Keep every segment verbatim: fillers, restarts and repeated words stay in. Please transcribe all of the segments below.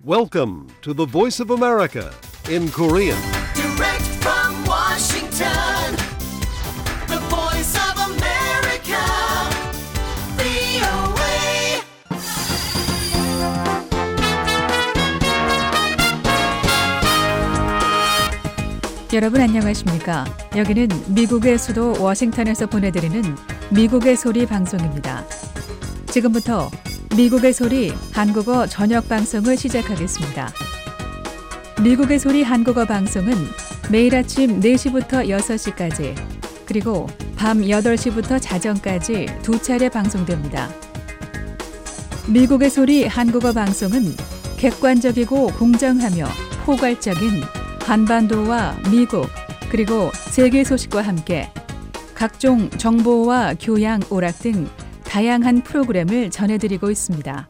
Welcome to the Voice of America in Korean. Direct from Washington, the Voice of America, 브이오에이. 여러분 안녕하십니까? 여기는 미국의 수도 워싱턴에서 보내드리는 미국의 소리 방송입니다. 지금부터 미국의 소리 한국어 저녁 방송을 시작하겠습니다. 미국의 소리 한국어 방송은 매일 아침 네 시부터 여섯 시까지 그리고 밤 여덟 시부터 자정까지 두 차례 방송됩니다. 미국의 소리 한국어 방송은 객관적이고 공정하며 포괄적인 한반도와 미국 그리고 세계 소식과 함께 각종 정보와 교양, 오락 등 다양한 프로그램을 전해드리고 있습니다.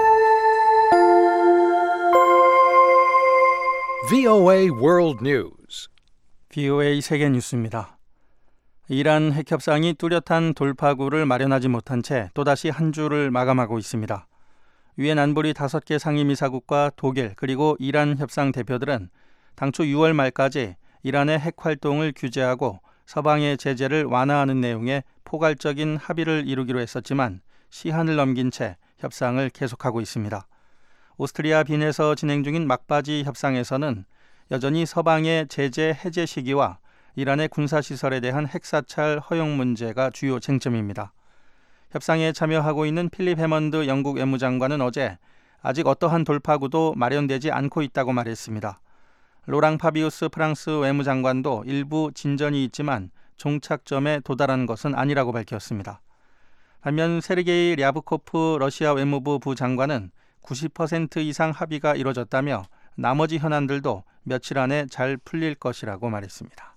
브이오에이 World News. 브이오에이 세계 뉴스입니다. 이란 핵협상이 뚜렷한 돌파구를 마련하지 못한 채 또다시 한 주를 마감하고 있습니다. 유엔 안보리 다섯 개 상임이사국과 독일 그리고 이란 협상 대표들은 당초 유월 말까지 이란의 핵 활동을 규제하고 서방의 제재를 완화하는 내용의 포괄적인 합의를 이루기로 했었지만 시한을 넘긴 채 협상을 계속하고 있습니다. 오스트리아 빈에서 진행 중인 막바지 협상에서는 여전히 서방의 제재 해제 시기와 이란의 군사시설에 대한 핵사찰 허용 문제가 주요 쟁점입니다. 협상에 참여하고 있는 필립 해먼드 영국 외무장관은 어제 아직 어떠한 돌파구도 마련되지 않고 있다고 말했습니다. 로랑 파비우스 프랑스 외무장관도 일부 진전이 있지만 종착점에 도달한 것은 아니라고 밝혔습니다. 반면 세르게이 랴브코프 러시아 외무부 부장관은 구십 퍼센트 이상 합의가 이뤄졌다며 나머지 현안들도 며칠 안에 잘 풀릴 것이라고 말했습니다.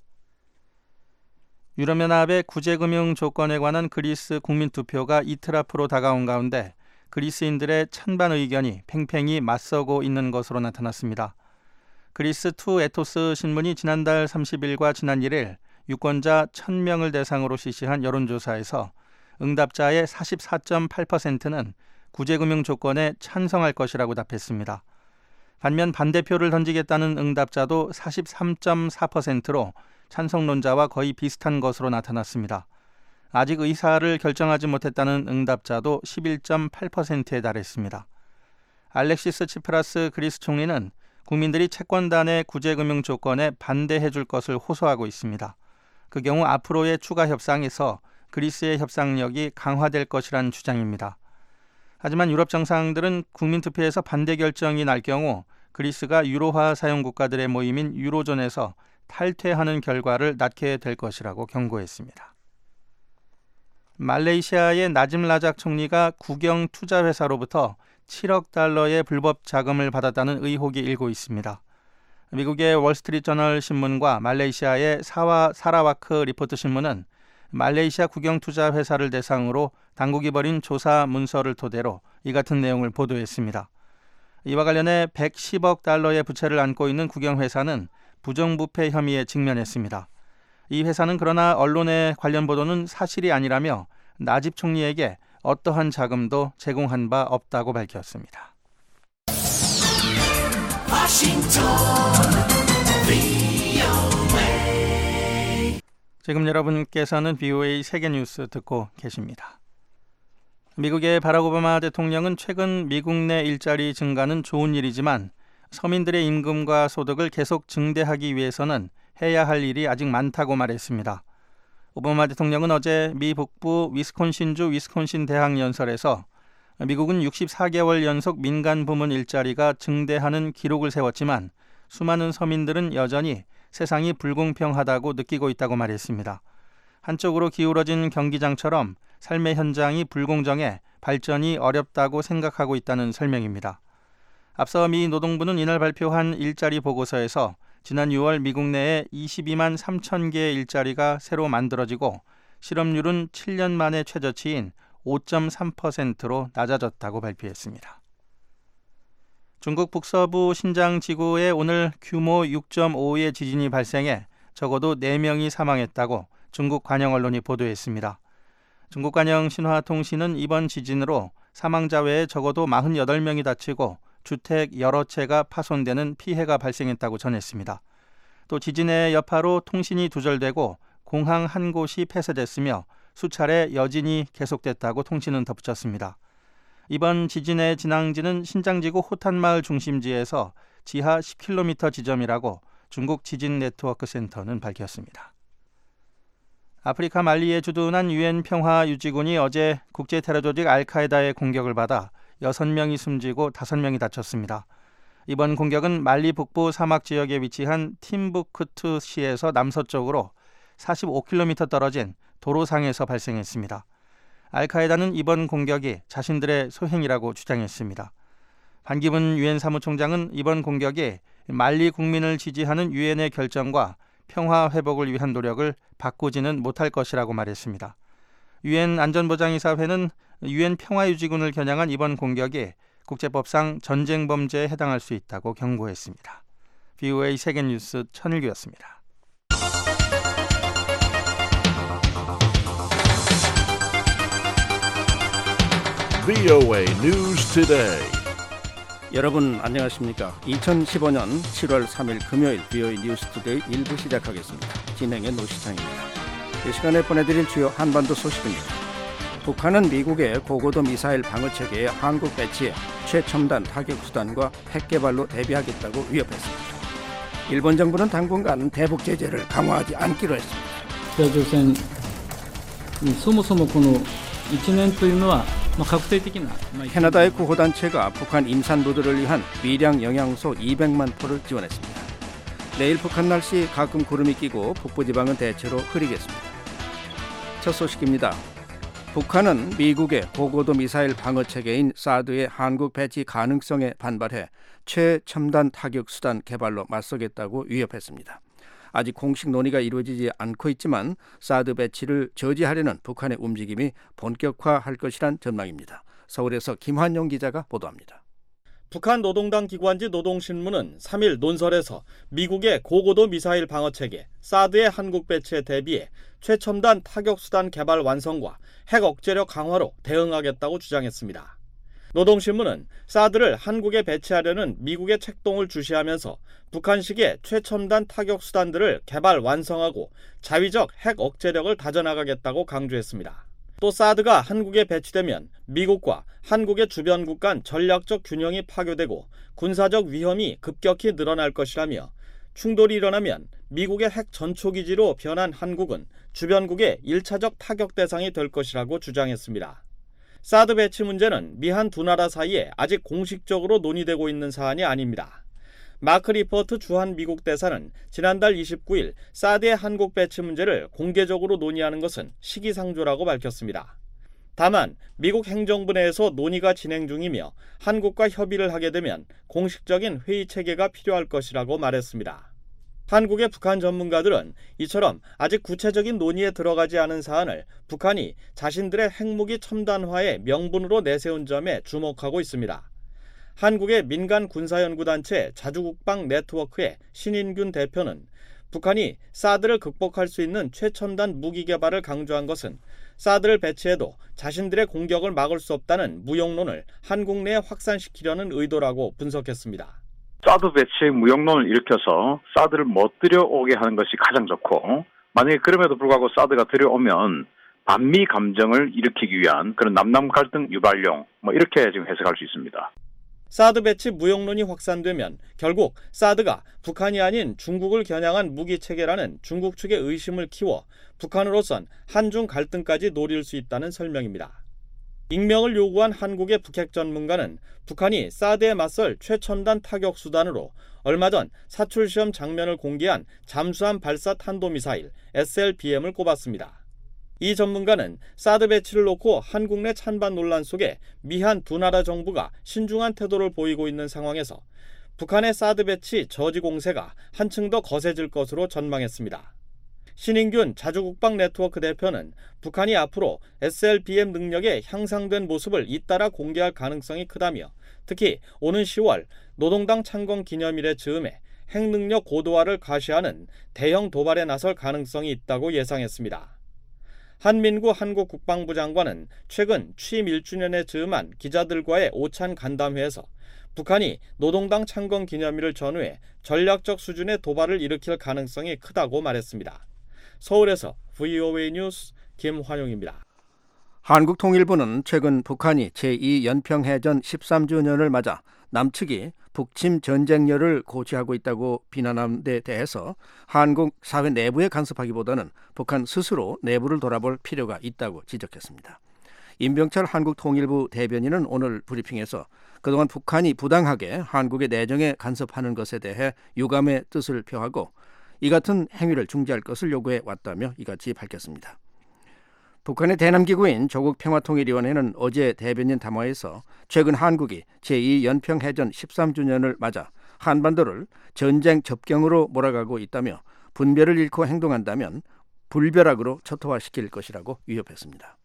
유럽연합의 구제금융 조건에 관한 그리스 국민투표가 이틀 앞으로 다가온 가운데 그리스인들의 찬반 의견이 팽팽히 맞서고 있는 것으로 나타났습니다. 그리스 투 에토스 신문이 지난달 삼십일과 지난 일 일 유권자 천 명을 대상으로 실시한 여론조사에서 응답자의 사십사 점 팔 퍼센트는 구제금융 조건에 찬성할 것이라고 답했습니다. 반면 반대표를 던지겠다는 응답자도 사십삼 점 사 퍼센트로 찬성론자와 거의 비슷한 것으로 나타났습니다. 아직 의사를 결정하지 못했다는 응답자도 십일 점 팔 퍼센트에 달했습니다. 알렉시스 치프라스 그리스 총리는 국민들이 채권단의 구제금융 조건에 반대해 줄 것을 호소하고 있습니다. 그 경우 앞으로의 추가 협상에서 그리스의 협상력이 강화될 것이란 주장입니다. 하지만 유럽 정상들은 국민투표에서 반대 결정이 날 경우 그리스가 유로화 사용 국가들의 모임인 유로존에서 탈퇴하는 결과를 낳게 될 것이라고 경고했습니다. 말레이시아의 나짐 라작 총리가 국영 투자회사로부터 칠억 달러의 불법 자금을 받았다는 의혹이 일고 있습니다. 미국의 월스트리트저널 신문과 말레이시아의 사와 사라와크 리포트 신문은 말레이시아 국영투자회사를 대상으로 당국이 벌인 조사 문서를 토대로 이 같은 내용을 보도했습니다. 이와 관련해 백십억 달러의 부채를 안고 있는 국영회사는 부정부패 혐의에 직면했습니다. 이 회사는 그러나 언론의 관련 보도는 사실이 아니라며 나집 총리에게 어떠한 자금도 제공한 바 없다고 밝혔습니다. 지금 여러분께서는 브이오에이 세계뉴스 듣고 계십니다. 미국의 바락 오바마 대통령은 최근 미국 내 일자리 증가는 좋은 일이지만 서민들의 임금과 소득을 계속 증대하기 위해서는 해야 할 일이 아직 많다고 말했습니다. 오바마 대통령은 어제 미 북부 위스콘신주 위스콘신 대학 연설에서 미국은 육십사 개월 연속 민간 부문 일자리가 증대하는 기록을 세웠지만 수많은 서민들은 여전히 세상이 불공평하다고 느끼고 있다고 말했습니다. 한쪽으로 기울어진 경기장처럼 삶의 현장이 불공정해 발전이 어렵다고 생각하고 있다는 설명입니다. 앞서 미 노동부는 이날 발표한 일자리 보고서에서 지난 유월 미국 내에 이십이만 삼천 개의 일자리가 새로 만들어지고 실업률은 칠 년 만에 최저치인 오 점 삼 퍼센트로 낮아졌다고 발표했습니다. 중국 북서부 신장 지구에 오늘 규모 육 점 오의 지진이 발생해 적어도 네 명이 사망했다고 중국 관영 언론이 보도했습니다. 중국 관영 신화통신은 이번 지진으로 사망자 외에 적어도 사십팔 명이 다치고 주택 여러 채가 파손되는 피해가 발생했다고 전했습니다. 또 지진의 여파로 통신이 두절되고 공항 한 곳이 폐쇄됐으며 수차례 여진이 계속됐다고 통신은 덧붙였습니다. 이번 지진의 진앙지는 신장지구 호탄마을 중심지에서 지하 십 킬로미터 지점이라고 중국 지진 네트워크 센터는 밝혔습니다. 아프리카 말리에 주둔한 유엔 평화유지군이 어제 국제 테러 조직 알카에다의 공격을 받아 여섯 명이 숨지고 다섯 명이 다쳤습니다. 이번 공격은 말리 북부 사막 지역에 위치한 팀부크투 시에서 남서쪽으로 사십오 킬로미터 떨어진 도로상에서 발생했습니다. 알카에다는 이번 공격이 자신들의 소행이라고 주장했습니다. 반기문 유엔 사무총장은 이번 공격이 말리 국민을 지지하는 유엔의 결정과 평화 회복을 위한 노력을 바꾸지는 못할 것이라고 말했습니다. 유엔 안전보장이사회는 유엔 평화유지군을 겨냥한 이번 공격이 국제법상 전쟁 범죄에 해당할 수 있다고 경고했습니다. 브이오에이 세계뉴스 천일규였습니다. 브이오에이 News Today. 여러분 안녕하십니까? 이천십오 년 칠월 삼일 금요일 브이오에이 뉴스 투데이 일 부 시작하겠습니다. 진행의 노시창입니다. 이 시간에 보내드릴 주요 한반도 소식입니다. 북한은 미국의 고고도 미사일 방어체계에 한국 배치에 최첨단 타격수단과 핵개발로 대비하겠다고 위협했습니다. 일본 정부는 당분간 대북 제재를 강화하지 않기로 했습니다. 北朝鮮にそもそもこのいちねんというのは 캐나다의 구호단체가 북한 임산부들을 위한 미량 영양소 이백만 포를 지원했습니다. 내일 북한 날씨 가끔 구름이 끼고 북부지방은 대체로 흐리겠습니다. 첫 소식입니다. 북한은 미국의 고고도 미사일 방어체계인 사드의 한국 배치 가능성에 반발해 최첨단 타격수단 개발로 맞서겠다고 위협했습니다. 아직 공식 논의가 이루어지지 않고 있지만 사드 배치를 저지하려는 북한의 움직임이 본격화할 것이란 전망입니다. 서울에서 김환용 기자가 보도합니다. 북한 노동당 기관지 노동신문은 삼일 논설에서 미국의 고고도 미사일 방어체계 사드의 한국 배치에 대비해 최첨단 타격수단 개발 완성과 핵 억제력 강화로 대응하겠다고 주장했습니다. 노동신문은 사드를 한국에 배치하려는 미국의 책동을 주시하면서 북한식의 최첨단 타격수단들을 개발 완성하고 자위적 핵 억제력을 다져나가겠다고 강조했습니다. 또 사드가 한국에 배치되면 미국과 한국의 주변국 간 전략적 균형이 파괴되고 군사적 위험이 급격히 늘어날 것이라며 충돌이 일어나면 미국의 핵 전초기지로 변한 한국은 주변국의 일차적 타격 대상이 될 것이라고 주장했습니다. 사드 배치 문제는 미한 두 나라 사이에 아직 공식적으로 논의되고 있는 사안이 아닙니다. 마크 리퍼트 주한 미국 대사는 지난달 이십구일 사드의 한국 배치 문제를 공개적으로 논의하는 것은 시기상조라고 밝혔습니다. 다만 미국 행정부 내에서 논의가 진행 중이며 한국과 협의를 하게 되면 공식적인 회의 체계가 필요할 것이라고 말했습니다. 한국의 북한 전문가들은 이처럼 아직 구체적인 논의에 들어가지 않은 사안을 북한이 자신들의 핵무기 첨단화의 명분으로 내세운 점에 주목하고 있습니다. 한국의 민간 군사연구단체 자주국방 네트워크의 신인균 대표는 북한이 사드를 극복할 수 있는 최첨단 무기 개발을 강조한 것은 사드를 배치해도 자신들의 공격을 막을 수 없다는 무용론을 한국 내에 확산시키려는 의도라고 분석했습니다. 사드 배치의 무용론을 일으켜서 사드를 못 들여오게 하는 것이 가장 좋고, 만약에 그럼에도 불구하고 사드가 들여오면 반미 감정을 일으키기 위한 그런 남남 갈등 유발용, 뭐 이렇게 지금 해석할 수 있습니다. 사드 배치 무용론이 확산되면 결국 사드가 북한이 아닌 중국을 겨냥한 무기체계라는 중국 측의 의심을 키워 북한으로선 한중 갈등까지 노릴 수 있다는 설명입니다. 익명을 요구한 한국의 북핵 전문가는 북한이 사드에 맞설 최첨단 타격 수단으로 얼마 전 사출시험 장면을 공개한 잠수함 발사 탄도미사일 에스엘비엠을 꼽았습니다. 이 전문가는 사드 배치를 놓고 한국 내 찬반 논란 속에 미한 두 나라 정부가 신중한 태도를 보이고 있는 상황에서 북한의 사드 배치 저지 공세가 한층 더 거세질 것으로 전망했습니다. 신인균 자주국방 네트워크 대표는 북한이 앞으로 에스엘비엠 능력의 향상된 모습을 잇따라 공개할 가능성이 크다며 특히 오는 시월 노동당 창건 기념일의 즈음에 핵능력 고도화를 과시하는 대형 도발에 나설 가능성이 있다고 예상했습니다. 한민구 한국 국방부 장관은 최근 취임 일 주년에 즈음한 기자들과의 오찬 간담회에서 북한이 노동당 창건 기념일을 전후해 전략적 수준의 도발을 일으킬 가능성이 크다고 말했습니다. 서울에서 브이오에이 뉴스 김환용입니다. 한국통일부는 최근 북한이 제이 연평해전 십삼 주년을 맞아 남측이 북침 전쟁열을 고취하고 있다고 비난한 데 대해서 한국 사회 내부에 간섭하기보다는 북한 스스로 내부를 돌아볼 필요가 있다고 지적했습니다. 임병철 한국통일부 대변인은 오늘 브리핑에서 그동안 북한이 부당하게 한국의 내정에 간섭하는 것에 대해 유감의 뜻을 표하고 이 같은 행위를 중지할 것을 요구해 왔다며 이같이 밝혔습니다. 북한의 대남기구인 조국평화통일위원회는 어제 대변인 담화에서 최근 한국이 제이 연평해전 십삼 주년을 맞아 한반도를 전쟁 접경으로 몰아가고 있다며 분별을 잃고 행동한다면 불벼락으로 초토화시킬 것이라고 위협했습니다.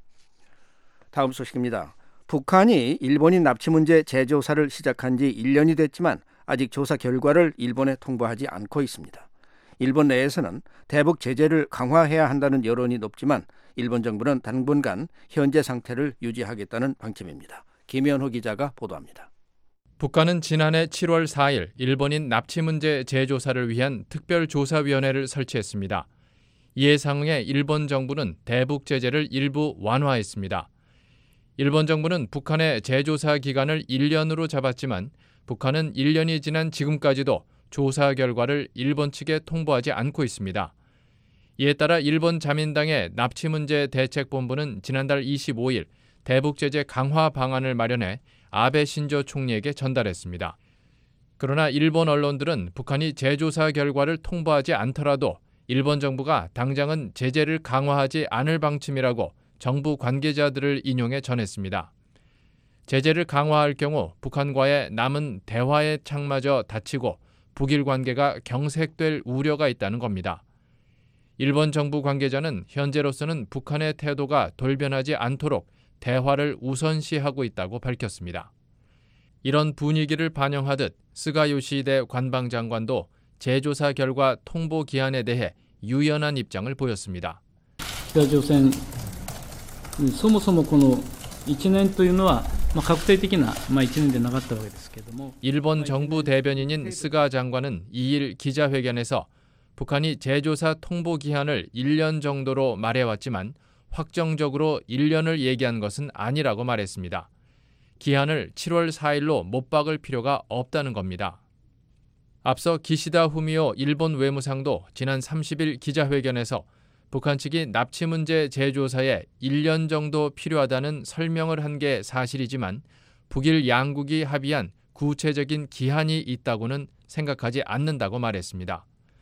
다음 소식입니다. 북한이 일본인 납치 문제 재조사를 시작한 지 일 년이 됐지만 아직 조사 결과를 일본에 통보하지 않고 있습니다. 일본 내에서는 대북 제재를 강화해야 한다는 여론이 높지만 일본 정부는 당분간 현재 상태를 유지하겠다는 방침입니다. 김현호 기자가 보도합니다. 북한은 지난해 칠월 사일 일본인 납치 문제 재조사를 위한 특별조사위원회를 설치했습니다. 이에 상응해 일본 정부는 대북 제재를 일부 완화했습니다. 일본 정부는 북한의 재조사 기간을 일 년으로 잡았지만 북한은 일 년이 지난 지금까지도 조사 결과를 일본 측에 통보하지 않고 있습니다. 이에 따라 일본 자민당의 납치 문제 대책본부는 지난달 이십오일 대북 제재 강화 방안을 마련해 아베 신조 총리에게 전달했습니다. 그러나 일본 언론들은 북한이 재조사 결과를 통보하지 않더라도 일본 정부가 당장은 제재를 강화하지 않을 방침이라고 정부 관계자들을 인용해 전했습니다. 제재를 강화할 경우 북한과의 남은 대화의 창마저 닫히고 북일 관계가 경색될 우려가 있다는 겁니다. 일본 정부 관계자는 현재로서는 북한의 태도가 돌변하지 않도록 대화를 우선시하고 있다고 밝혔습니다. 이런 분위기를 반영하듯 스가 요시히데 관방장관도 재조사 결과 통보 기한에 대해 유연한 입장을 보였습니다. 北朝鮮そもそもこのいちねんというのは確定的ないちねんでなかったわけですけども 일본 정부 대변인인 스가 장관은 이일 기자회견에서 북한이 재조사 통보 기한을 일 년 정도로 말해왔지만 확정적으로 일 년을 얘기한 것은 아니라고 말했습니다. 기한을 칠월 사일로 못 박을 필요가 없다는 겁니다. 앞서 기시다 후미오 일본 외무상도 지난 삼십일 기자회견에서 북한 측이 납치 문제 재조사에 일 년 정도 필요하다는 설명을 한 게 사실이지만 북일 양국이 합의한 구체적인 기한이 있다고는 생각하지 않는다고 말했습니다.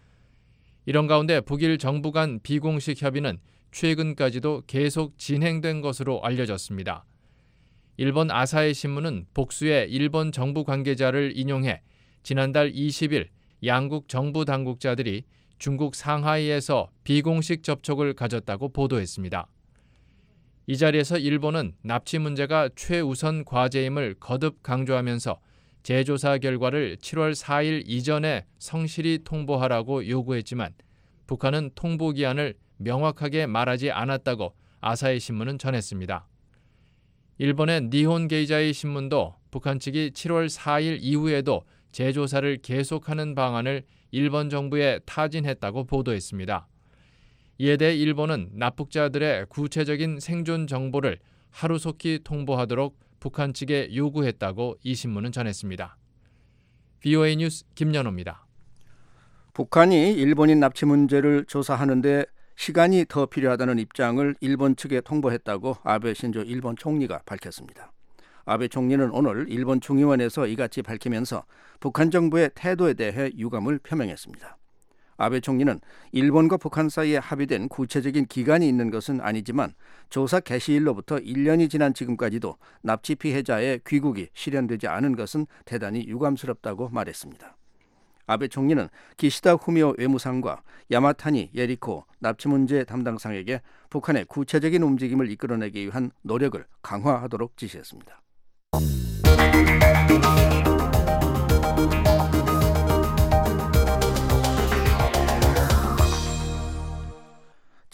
이런 가운데 북일 정부 간 비공식 협의는 최근까지도 계속 진행된 것으로 알려졌습니다. 일본 아사히 신문은 복수의 일본 정부 관계자를 인용해 지난달 이십일 양국 정부 당국자들이 중국 상하이에서 비공식 접촉을 가졌다고 보도했습니다. 이 자리에서 일본은 납치 문제가 최우선 과제임을 거듭 강조하면서 재조사 결과를 칠월 사일 이전에 성실히 통보하라고 요구했지만 북한은 통보 기한을 명확하게 말하지 않았다고 아사히 신문은 전했습니다. 일본의 니혼 게이자이 신문도 북한 측이 칠월 사일 이후에도 재조사를 계속하는 방안을 일본 정부에 타진했다고 보도했습니다. 이에 대해 일본은 납북자들의 구체적인 생존 정보를 하루속히 통보하도록 북한 측에 요구했다고 이 신문은 전했습니다. 브이오에이 뉴스 김연호입니다. 북한이 일본인 납치 문제를 조사하는데 시간이 더 필요하다는 입장을 일본 측에 통보했다고 아베 신조 일본 총리가 밝혔습니다. 아베 총리는 오늘 일본 중의원에서 이같이 밝히면서 북한 정부의 태도에 대해 유감을 표명했습니다. 아베 총리는 일본과 북한 사이에 합의된 구체적인 기간이 있는 것은 아니지만 조사 개시일로부터 일 년이 지난 지금까지도 납치 피해자의 귀국이 실현되지 않은 것은 대단히 유감스럽다고 말했습니다. 아베 총리는 기시다 후미오 외무상과 야마타니 예리코 납치 문제 담당상에게 북한의 구체적인 움직임을 이끌어내기 위한 노력을 강화하도록 지시했습니다.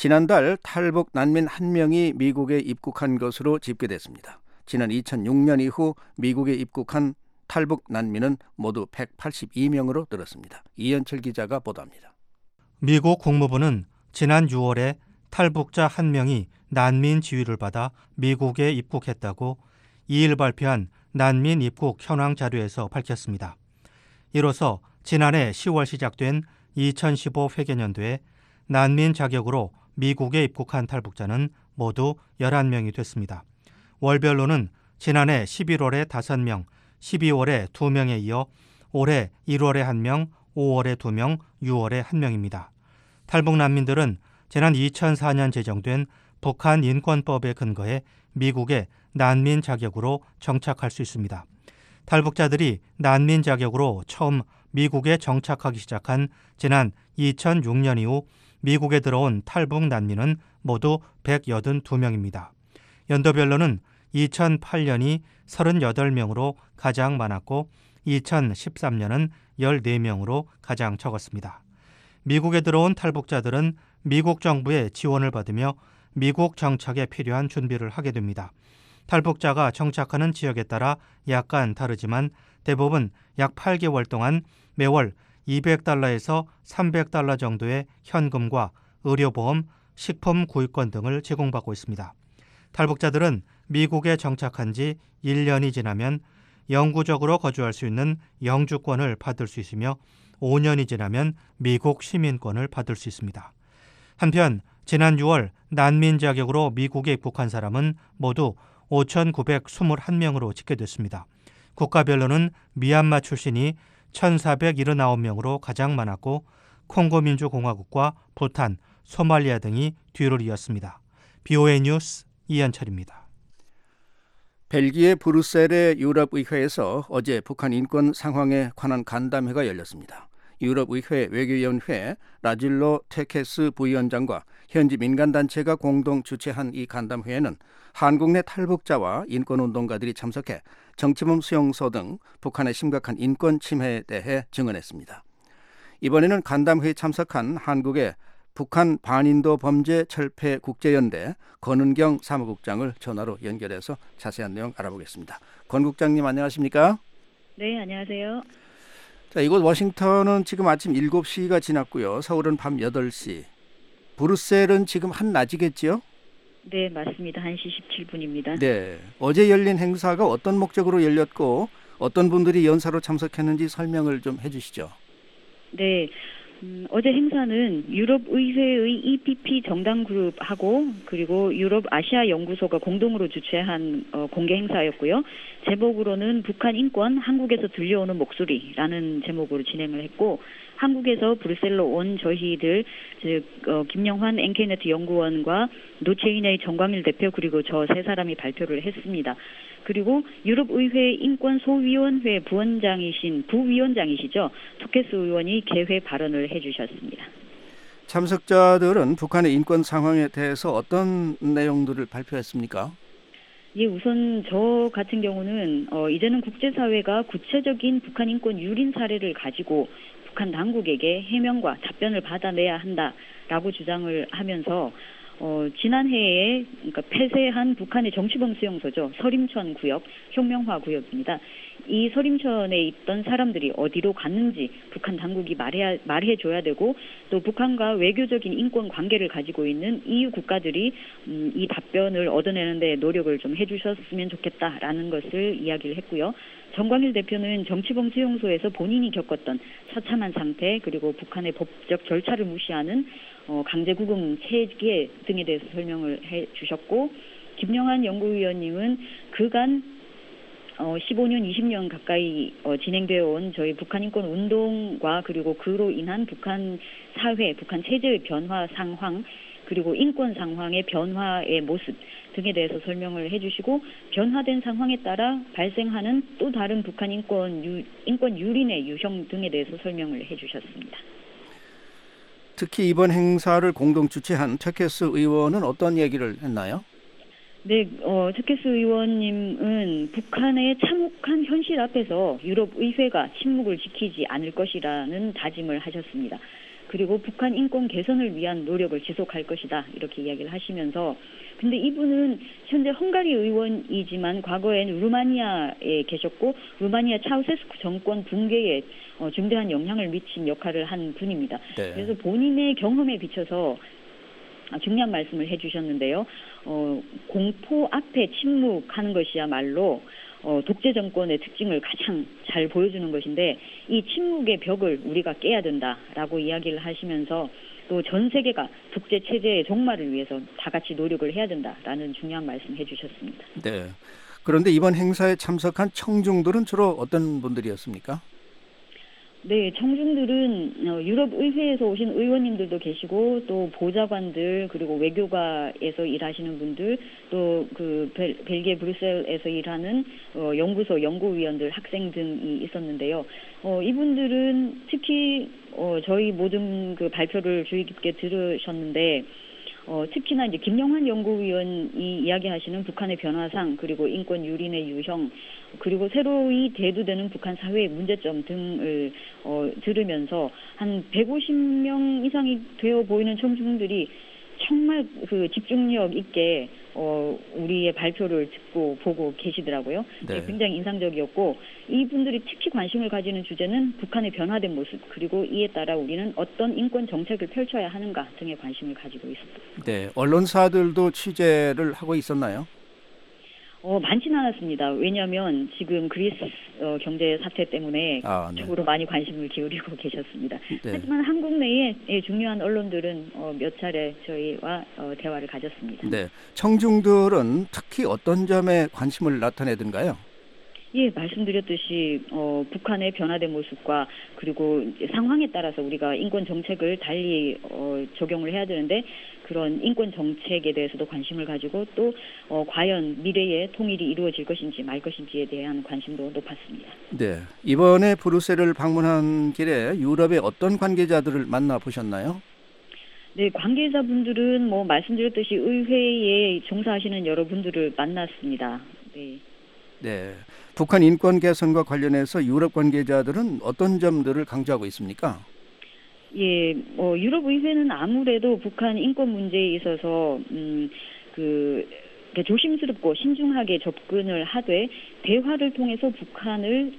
지난달 탈북 난민 한 명이 미국에 입국한 것으로 집계됐습니다. 지난 이천육 년 이후 미국에 입국한 탈북 난민은 모두 백팔십이 명으로 늘었습니다. 이현철 기자가 보도합니다. 미국 국무부는 지난 유월에 탈북자 한 명이 난민 지위를 받아 미국에 입국했다고 이일 발표한 난민 입국 현황 자료에서 밝혔습니다. 이로써 지난해 시월 시작된 이천십오 회계년도에 난민 자격으로 미국에 입국한 탈북자는 모두 열한 명이 됐습니다. 월별로는 지난해 십일월에 다섯 명, 십이월에 두 명에 이어 올해 일월에 한 명, 오월에 두 명, 유월에 한 명입니다. 탈북 난민들은 지난 이천사 년 제정된 북한 인권법에 근거해 미국에 난민 자격으로 정착할 수 있습니다. 탈북자들이 난민 자격으로 처음 미국에 정착하기 시작한 지난 이천육 년 이후 미국에 들어온 탈북 난민은 모두 백팔십이 명입니다. 연도별로는 이천팔 년이 삼십팔 명으로 가장 많았고 이천십삼 년은 십사 명으로 가장 적었습니다. 미국에 들어온 탈북자들은 미국 정부의 지원을 받으며 미국 정착에 필요한 준비를 하게 됩니다. 탈북자가 정착하는 지역에 따라 약간 다르지만 대부분 약 팔 개월 동안 매월 이백 달러에서 삼백 달러 정도의 현금과 의료보험, 식품 구입권 등을 제공받고 있습니다. 탈북자들은 미국에 정착한 지 일 년이 지나면 영구적으로 거주할 수 있는 영주권을 받을 수 있으며 오 년이 지나면 미국 시민권을 받을 수 있습니다. 한편 지난 유월 난민 자격으로 미국에 입국한 사람은 모두 오천구백이십일 명으로 집계됐습니다. 국가별로는 미얀마 출신이 천사백칠십구 명으로 가장 많았고 콩고민주공화국과 부탄, 소말리아 등이 뒤를 이었습니다. 비오에이 뉴스 이현철입니다. 벨기에 브뤼셀의 유럽의회에서 어제 북한 인권 상황에 관한 간담회가 열렸습니다. 유럽의회 외교위원회 라질로 테케스 부위원장과 현지 민간단체가 공동 주최한 이 간담회에는 한국 내 탈북자와 인권운동가들이 참석해 정치범 수용소 등 북한의 심각한 인권 침해에 대해 증언했습니다. 이번에는 간담회에 참석한 한국의 북한 반인도 범죄 철폐 국제연대 권은경 사무국장을 전화로 연결해서 자세한 내용 알아보겠습니다. 권 국장님 안녕하십니까? 네, 안녕하세요. 자, 이곳 워싱턴은 지금 아침 일곱 시가 지났고요. 서울은 밤 여덟 시. 브뤼셀은 지금 한낮이겠지요? 네, 맞습니다. 한 시 십칠 분입니다. 네, 어제 열린 행사가 어떤 목적으로 열렸고 어떤 분들이 연사로 참석했는지 설명을 좀 해주시죠. 네, 음, 어제 행사는 유럽의회의 이피피 정당그룹하고 그리고 유럽아시아연구소가 공동으로 주최한 어, 공개 행사였고요. 제목으로는 북한 인권 한국에서 들려오는 목소리라는 제목으로 진행을 했고 한국에서 브뤼셀로 온 저희들 즉 어, 김영환 엔케이네트 연구원과 노채인의 정광일 대표 그리고 저 세 사람이 발표를 했습니다. 그리고 유럽의회 인권소위원회 부원장이신 부위원장이시죠. 투케스 의원이 개회 발언을 해주셨습니다. 참석자들은 북한의 인권 상황에 대해서 어떤 내용들을 발표했습니까? 예, 우선 저 같은 경우는 어, 이제는 국제사회가 구체적인 북한 인권 유린 사례를 가지고 북한 당국에게 해명과 답변을 받아내야 한다라고 주장을 하면서 어, 지난해에 그러니까 폐쇄한 북한의 정치범 수용소죠. 서림천 구역, 혁명화 구역입니다. 이 서림천에 있던 사람들이 어디로 갔는지 북한 당국이 말해야, 말해줘야 되고 또 북한과 외교적인 인권 관계를 가지고 있는 이유 국가들이 음, 이 답변을 얻어내는 데 노력을 좀 해주셨으면 좋겠다라는 것을 이야기를 했고요. 정광일 대표는 정치범 수용소에서 본인이 겪었던 처참한 상태 그리고 북한의 법적 절차를 무시하는 어, 강제구금 체계 등에 대해서 설명을 해주셨고 김영환 연구위원님은 그간 어, 십오 년, 이십 년 가까이 어, 진행되어 온 저희 북한 인권 운동과 그리고 그로 인한 북한 사회, 북한 체제의 변화 상황 그리고 인권 상황의 변화의 모습 등에 대해서 설명을 해주시고 변화된 상황에 따라 발생하는 또 다른 북한 인권 유, 인권 유린의 유형 등에 대해서 설명을 해주셨습니다. 특히 이번 행사를 공동 주최한 테케스 의원은 어떤 얘기를 했나요? 네, 어, 테케스 의원님은 북한의 참혹한 현실 앞에서 유럽의회가 침묵을 지키지 않을 것이라는 다짐을 하셨습니다. 그리고 북한 인권 개선을 위한 노력을 지속할 것이다 이렇게 이야기를 하시면서 근데 이분은 현재 헝가리 의원이지만 과거엔 루마니아에 계셨고 루마니아 차우세스쿠 정권 붕괴에 어, 중대한 영향을 미친 역할을 한 분입니다. 네. 그래서 본인의 경험에 비춰서 중요한 말씀을 해주셨는데요. 어, 공포 앞에 침묵하는 것이야말로 어, 독재 정권의 특징을 가장 잘 보여주는 것인데 이 침묵의 벽을 우리가 깨야 된다라고 이야기를 하시면서 또 전 세계가 독재 체제의 종말을 위해서 다 같이 노력을 해야 된다라는 중요한 말씀 해주셨습니다. 네. 그런데 이번 행사에 참석한 청중들은 주로 어떤 분들이었습니까? 네, 청중들은 어, 유럽 의회에서 오신 의원님들도 계시고 또 보좌관들 그리고 외교가에서 일하시는 분들 또 그 벨기에 브뤼셀에서 일하는 어, 연구소 연구위원들 학생 등이 있었는데요. 어, 이분들은 특히 어, 저희 모든 그 발표를 주의 깊게 들으셨는데 어, 특히나 이제 김영환 연구위원이 이야기하시는 북한의 변화상 그리고 인권 유린의 유형 그리고 새로이 대두되는 북한 사회의 문제점 등을 어, 들으면서 한 백오십 명 이상이 되어 보이는 청중들이 정말 그 집중력 있게 어, 우리의 발표를 듣고 보고 계시더라고요. 네. 굉장히 인상적이었고 이분들이 특히 관심을 가지는 주제는 북한의 변화된 모습 그리고 이에 따라 우리는 어떤 인권 정책을 펼쳐야 하는가 등에 관심을 가지고 있었습니다. 네, 언론사들도 취재를 하고 있었나요? 어, 많지는 않았습니다. 왜냐하면 지금 그리스 어, 경제 사태 때문에 아, 네. 그쪽으로 많이 관심을 기울이고 계셨습니다. 네. 하지만 한국 내에 중요한 언론들은 어, 몇 차례 저희와 어, 대화를 가졌습니다. 네, 청중들은 특히 어떤 점에 관심을 나타내던가요? 예, 말씀드렸듯이 어, 북한의 변화된 모습과 그리고 이제 상황에 따라서 우리가 인권 정책을 달리 어, 적용을 해야 되는데 그런 인권 정책에 대해서도 관심을 가지고 또 어, 과연 미래의 통일이 이루어질 것인지 말 것인지에 대한 관심도 높았습니다. 네, 이번에 브뤼셀을 방문한 길에 유럽의 어떤 관계자들을 만나 보셨나요? 네, 관계자분들은 뭐 말씀드렸듯이 의회에 종사하시는 여러분들을 만났습니다. 네. 네, 북한 인권 개선과 관련해서 유럽 관계자들은 어떤 점들을 강조하고 있습니까? 예, 어, 유럽 의회는 아무래도 북한 인권 문제에 있어서 음, 그 조심스럽고 신중하게 접근을 하되 대화를 통해서 북한을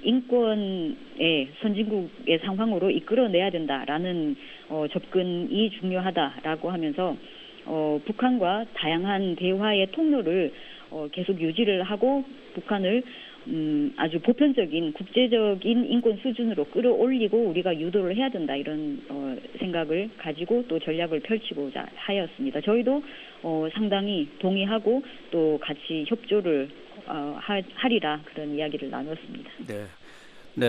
인권의 선진국의 상황으로 이끌어내야 된다라는 어, 접근이 중요하다라고 하면서 어, 북한과 다양한 대화의 통로를 어, 계속 유지를 하고 북한을 음, 아주 보편적인 국제적인 인권 수준으로 끌어올리고 우리가 유도를 해야 된다 이런 어, 생각을 가지고 또 전략을 펼치고자 하였습니다. 저희도 어, 상당히 동의하고 또 같이 협조를 어, 하, 하리라 그런 이야기를 나눴습니다. 네. 네,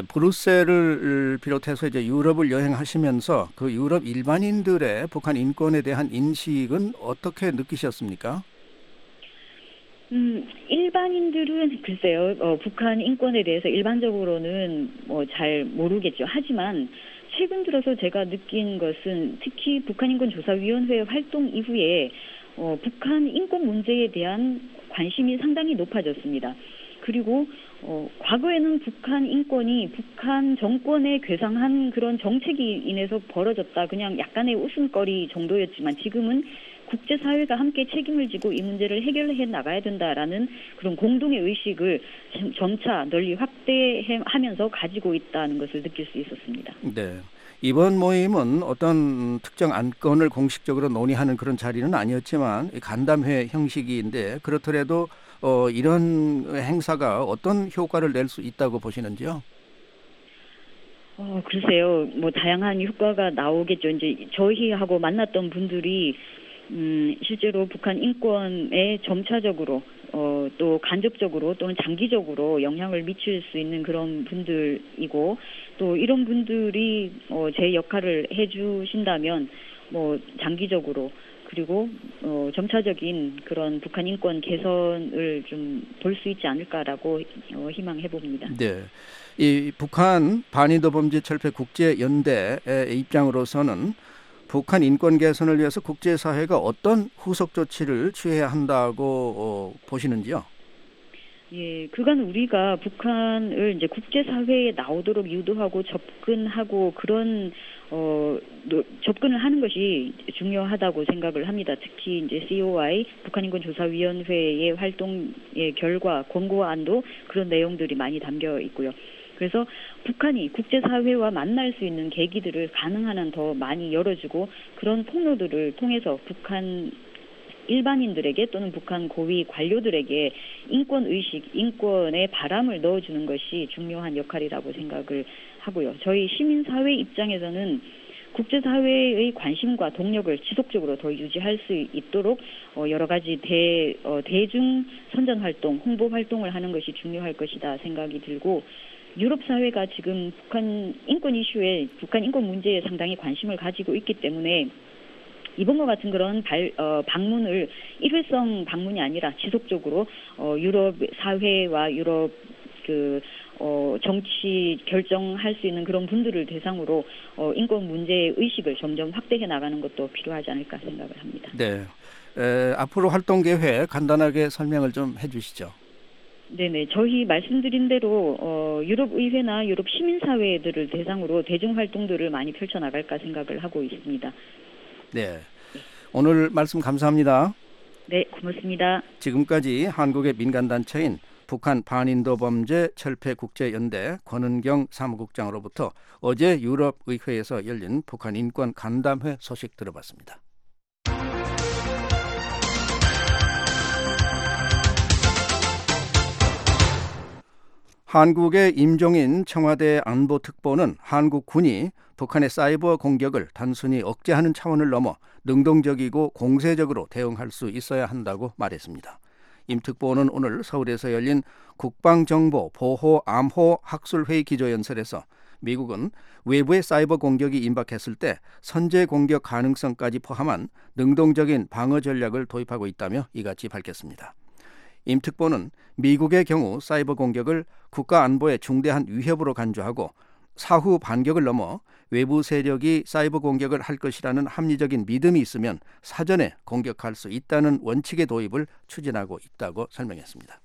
브뤼셀을 비롯해서 이제 유럽을 여행하시면서 그 유럽 일반인들의 북한 인권에 대한 인식은 어떻게 느끼셨습니까? 음, 일반인들은 글쎄요, 어, 북한 인권에 대해서 일반적으로는 뭐 잘 모르겠죠. 하지만 최근 들어서 제가 느낀 것은 특히 북한인권조사위원회 활동 이후에 어, 북한 인권 문제에 대한 관심이 상당히 높아졌습니다. 그리고 어, 과거에는 북한 인권이 북한 정권의 괴상한 그런 정책이 인해서 벌어졌다. 그냥 약간의 웃음거리 정도였지만 지금은 국제사회가 함께 책임을 지고 이 문제를 해결해 나가야 된다라는 그런 공동의 의식을 점차 널리 확대하면서 가지고 있다는 것을 느낄 수 있었습니다. 네. 이번 모임은 어떤 특정 안건을 공식적으로 논의하는 그런 자리는 아니었지만 간담회 형식인데 그렇더라도 어, 이런 행사가 어떤 효과를 낼 수 있다고 보시는지요? 어, 글쎄요. 뭐 다양한 효과가 나오겠죠. 이제 저희하고 만났던 분들이 음, 실제로 북한 인권에 점차적으로 어, 또 간접적으로 또는 장기적으로 영향을 미칠 수 있는 그런 분들이고 또 이런 분들이 어, 제 역할을 해주신다면 뭐 장기적으로 그리고 어, 점차적인 그런 북한 인권 개선을 좀 볼 수 있지 않을까라고 어, 희망해 봅니다. 네, 이 북한 반인도 범죄 철폐 국제 연대의 입장으로서는 북한 인권 개선을 위해서 국제사회가 어떤 후속 조치를 취해야 한다고 어, 보시는지요? 예, 그간 우리가 북한을 이제 국제사회에 나오도록 유도하고 접근하고 그런 어 노, 접근을 하는 것이 중요하다고 생각을 합니다. 특히 이제 씨오아이 북한인권조사위원회의 활동의 결과 권고안도 그런 내용들이 많이 담겨 있고요. 그래서 북한이 국제사회와 만날 수 있는 계기들을 가능한 한 더 많이 열어주고 그런 통로들을 통해서 북한 일반인들에게 또는 북한 고위 관료들에게 인권의식, 인권의 바람을 넣어주는 것이 중요한 역할이라고 생각을 하고요. 저희 시민사회 입장에서는 국제사회의 관심과 동력을 지속적으로 더 유지할 수 있도록 여러 가지 대, 대중 선전활동, 홍보활동을 하는 것이 중요할 것이다 생각이 들고 유럽 사회가 지금 북한 인권 이슈에, 북한 인권 문제에 상당히 관심을 가지고 있기 때문에 이번과 같은 그런 발, 어, 방문을 일회성 방문이 아니라 지속적으로 어, 유럽 사회와 유럽 그 어, 정치 결정할 수 있는 그런 분들을 대상으로 어, 인권 문제의 의식을 점점 확대해 나가는 것도 필요하지 않을까 생각을 합니다. 네, 에, 앞으로 활동 계획 간단하게 설명을 좀 해주시죠. 네네, 저희 말씀드린 대로 어, 유럽 의회나 유럽 시민사회들을 대상으로 대중 활동들을 많이 펼쳐 나갈까 생각을 하고 있습니다. 네, 오늘 말씀 감사합니다. 네, 고맙습니다. 지금까지 한국의 민간단체인 북한 반인도 범죄 철폐국제연대 권은경 사무국장으로부터 어제 유럽의회에서 열린 북한 인권 간담회 소식 들어봤습니다. 한국의 임종인 청와대 안보특보는 한국 군이 북한의 사이버 공격을 단순히 억제하는 차원을 넘어 능동적이고 공세적으로 대응할 수 있어야 한다고 말했습니다. 임 특보는 오늘 서울에서 열린 국방정보 보호 암호 학술회의 기조연설에서 미국은 외부의 사이버 공격이 임박했을 때 선제 공격 가능성까지 포함한 능동적인 방어 전략을 도입하고 있다며 이같이 밝혔습니다. 임 특보는 미국의 경우 사이버 공격을 국가 안보에 중대한 위협으로 간주하고 사후 반격을 넘어 외부 세력이 사이버 공격을 할 것이라는 합리적인 믿음이 있으면 사전에 공격할 수 있다는 원칙의 도입을 추진하고 있다고 설명했습니다.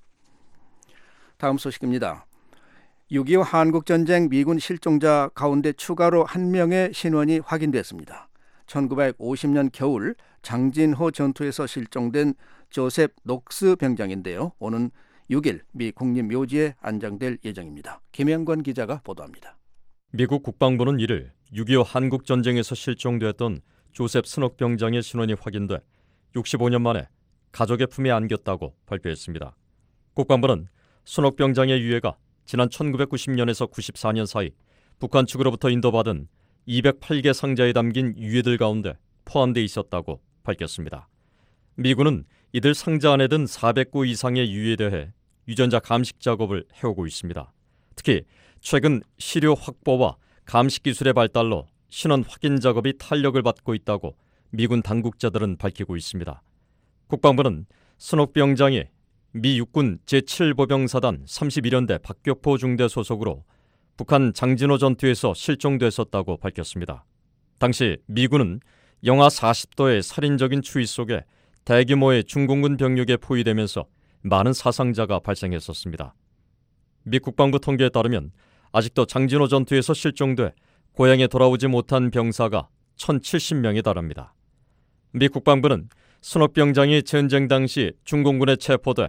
다음 소식입니다. 육이오 한국전쟁 미군 실종자 가운데 추가로 한 명의 신원이 확인됐습니다. 천구백오십 년 겨울 장진호 전투에서 실종된 조셉 녹스 병장인데요. 오는 육 일 미 국립묘지에 안장될 예정입니다. 김영권 기자가 보도합니다. 미국 국방부는 이를 육이오 한국전쟁에서 실종됐던 조셉 스녹 병장의 신원이 확인돼 육십오 년 만에 가족의 품에 안겼다고 발표했습니다. 국방부는 스녹 병장의 유해가 지난 천구백구십 년에서 구십사 년 사이 북한 측으로부터 인도받은 이백팔 개 상자에 담긴 유해들 가운데 포함돼 있었다고 밝혔습니다. 미군은 이들 상자 안에 든 사백 구 이상의 유해에 대해 유전자 감식 작업을 해오고 있습니다. 특히 최근 시료 확보와 감식 기술의 발달로 신원 확인 작업이 탄력을 받고 있다고 미군 당국자들은 밝히고 있습니다. 국방부는 스녹 병장이 미 육군 제칠 보병사단 삼십일 연대 박격포 중대 소속으로 북한 장진호 전투에서 실종됐었다고 밝혔습니다. 당시 미군은 영하 사십 도의 살인적인 추위 속에 대규모의 중공군 병력에 포위되면서 많은 사상자가 발생했었습니다. 미 국방부 통계에 따르면 아직도 장진호 전투에서 실종돼 고향에 돌아오지 못한 병사가 천칠십 명에 달합니다. 미 국방부는 스녹 병장이 전쟁 당시 중공군에 체포돼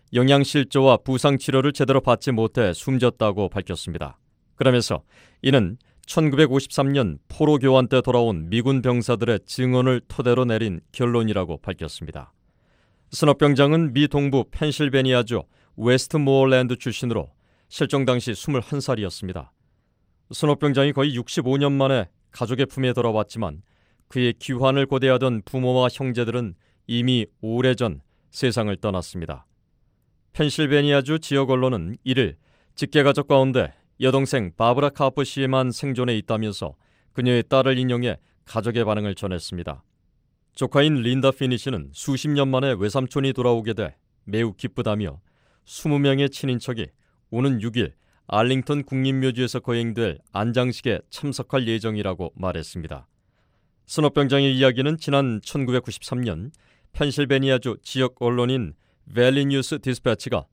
영양실조와 부상치료를 제대로 받지 못해 숨졌다고 밝혔습니다. 그러면서 이는 천구백오십삼 년 포로 교환 때 돌아온 미군 병사들의 증언을 토대로 내린 결론이라고 밝혔습니다. 스녹 병장은 미 동부 펜실베니아주 웨스트모어랜드 출신으로 실종 당시 스물한 살이었습니다. 스녹 병장이 거의 육십오 년 만에 가족의 품에 돌아왔지만 그의 귀환을 고대하던 부모와 형제들은 이미 오래전 세상을 떠났습니다. 펜실베니아주 지역 언론은 이를 직계가족 가운데 여동생 바브라 카프 씨에만 생존해 있다면서 그녀의 딸을 인용해 가족의 반응을 전했습니다. 조카인 린다 피니 씨는 수십 년 만에 외삼촌이 돌아오게 돼 매우 기쁘다며 이십 명의 친인척이 오는 육 일 알링턴 국립묘지에서 거행될 안장식에 참석할 예정이라고 말했습니다. 스녹 병장의 이야기는 지난 천구백구십삼 년 펜실베니아주 지역 언론인 밸리 뉴스 디스패치가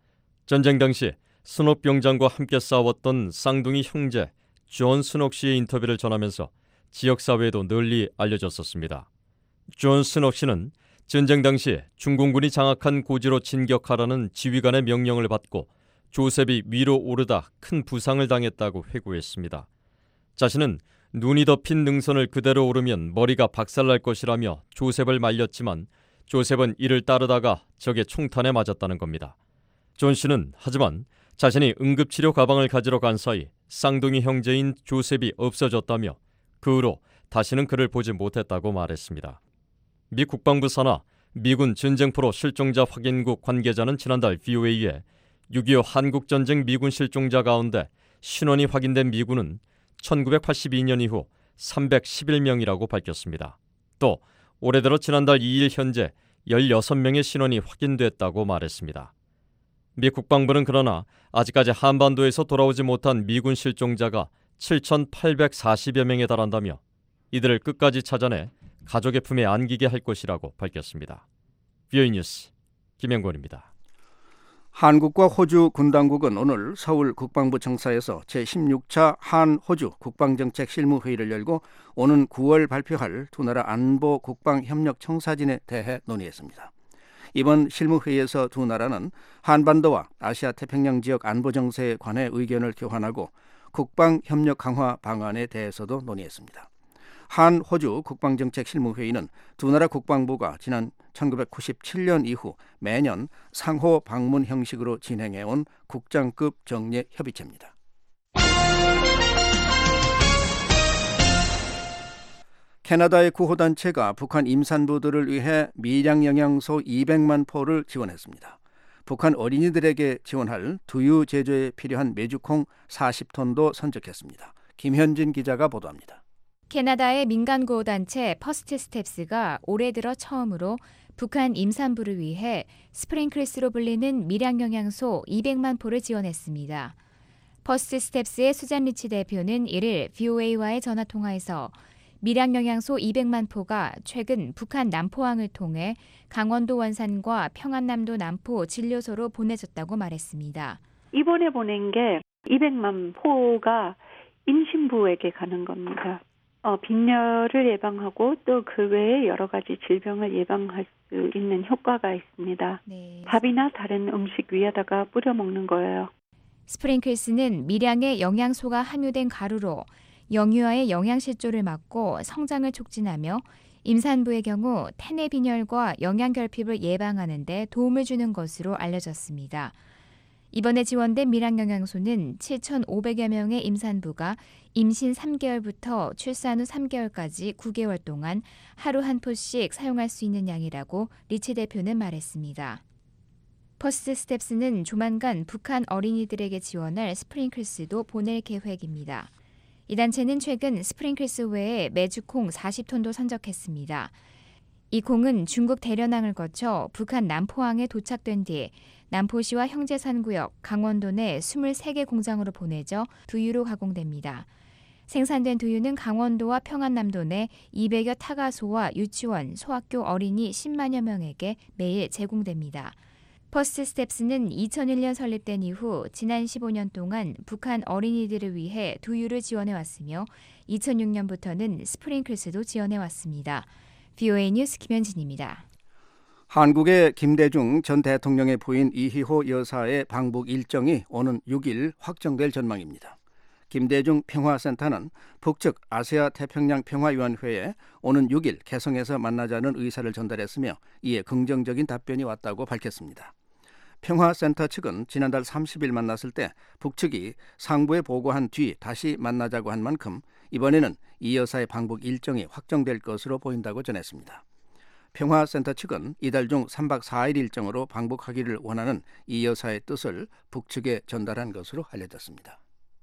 전쟁 당시 스녹 병장과 함께 싸웠던 쌍둥이 형제 존 스녹 씨의 인터뷰를 전하면서 지역사회에도 널리 알려졌었습니다. 존 스녹 씨는 전쟁 당시 중공군이 장악한 고지로 진격하라는 지휘관의 명령을 받고 조셉이 위로 오르다 큰 부상을 당했다고 회고했습니다. 자신은 눈이 덮인 능선을 그대로 오르면 머리가 박살날 것이라며 조셉을 말렸지만 조셉은 이를 따르다가 적의 총탄에 맞았다는 겁니다. 존 씨는 하지만 자신이 응급치료 가방을 가지러 간 사이 쌍둥이 형제인 조셉이 없어졌다며 그 후로 다시는 그를 보지 못했다고 말했습니다. 미 국방부 산하 미군 전쟁포로 실종자 확인국 관계자는 지난달 브이오에이에 육이오 한국전쟁 미군 실종자 가운데 신원이 확인된 미군은 천구백팔십이 년 이후 삼백십일 명이라고 밝혔습니다. 또 올해 들어 지난달 이 일 현재 열여섯 명의 신원이 확인됐다고 말했습니다. 미 국방부는 그러나 아직까지 한반도에서 돌아오지 못한 미군 실종자가 칠천팔백사십여 명에 달한다며 이들을 끝까지 찾아내 가족의 품에 안기게 할 것이라고 밝혔습니다. 브이오에이 뉴스 김영권입니다. 한국과 호주 군당국은 오늘 서울 국방부 청사에서 제십육 차 한호주 국방정책 실무회의를 열고 오는 구월 발표할 두 나라 안보 국방협력 청사진에 대해 논의했습니다. 이번 실무회의에서 두 나라는 한반도와 아시아 태평양 지역 안보 정세에 관해 의견을 교환하고 국방협력 강화 방안에 대해서도 논의했습니다. 한호주 국방정책 실무회의는 두 나라 국방부가 지난 천구백구십칠 년 이후 매년 상호 방문 형식으로 진행해온 국장급 정례 협의체입니다. 캐나다의 구호단체가 북한 임산부들을 위해 밀양 영양소 이백만 포를 지원했습니다. 북한 어린이들에게 지원할 두유 제조에 필요한 메주콩 사십 톤도 선적했습니다. 김현진 기자가 보도합니다. 캐나다의 민간구호단체 퍼스트 스텝스가 올해 들어 처음으로 북한 임산부를 위해 스프링클스로 불리는 밀양영양소 이백만 포를 지원했습니다. 퍼스트 스텝스의 수잔 리치 대표는 이일 브이오에이와의 전화통화에서 밀양영양소 이백만 포가 최근 북한 남포항을 통해 강원도 원산과 평안남도 남포 진료소로 보내졌다고 말했습니다. 이번에 보낸 게 이백만 포가 임신부에게 가는 겁니다. 어, 빈혈을 예방하고 또 그 외에 여러 가지 질병을 예방할 수 있는 효과가 있습니다. 네. 밥이나 다른 음식 위에다가 뿌려 먹는 거예요. 스프링클스는 밀양에 영양소가 함유된 가루로 영유아의 영양실조를 막고 성장을 촉진하며 임산부의 경우 태내 빈혈과 영양결핍을 예방하는 데 도움을 주는 것으로 알려졌습니다. 이번에 지원된 밀양영양소는 칠천오백여 명의 임산부가 임신 삼 개월부터 출산 후 삼 개월까지 구 개월 동안 하루 한 포씩 사용할 수 있는 양이라고 리치 대표는 말했습니다. 퍼스트 스텝스는 조만간 북한 어린이들에게 지원할 스프링클스도 보낼 계획입니다. 이 단체는 최근 스프링클스 외에 메주콩 사십 톤도 선적했습니다. 이 콩은 중국 대련항을 거쳐 북한 남포항에 도착된 뒤 남포시와 형제산구역, 강원도 내 이십삼 개 공장으로 보내져 두유로 가공됩니다. 생산된 두유는 강원도와 평안남도 내 이백여 타가소와 유치원, 소학교 어린이 십만여 명에게 매일 제공됩니다. 퍼스트 스텝스는 이천일 년 설립된 이후 지난 십오 년 동안 북한 어린이들을 위해 두유를 지원해왔으며 이천육 년부터는 스프링클스도 지원해왔습니다. 브이오에이 뉴스 김현진입니다. 한국의 김대중 전 대통령의 부인 이희호 여사의 방북 일정이 오는 육 일 확정될 전망입니다. 김대중 평화센터는 북측 아시아 태평양 평화위원회에 오는 육 일 개성에서 만나자는 의사를 전달했으며 이에 긍정적인 답변이 왔다고 밝혔습니다. 평화센터 측은 지난달 삼십 일 만났을 때 북측이 상부에 보고한 뒤 다시 만나자고 한 만큼 이번에는 이 여사의 방북 일정이 확정될 것으로 보인다고 전했습니다. 평화센터 측은 이달 중 삼 박 사 일 일정으로 방북하기를 원하는 이 여사의 뜻을 북측에 전달한 것으로 알려졌습니다.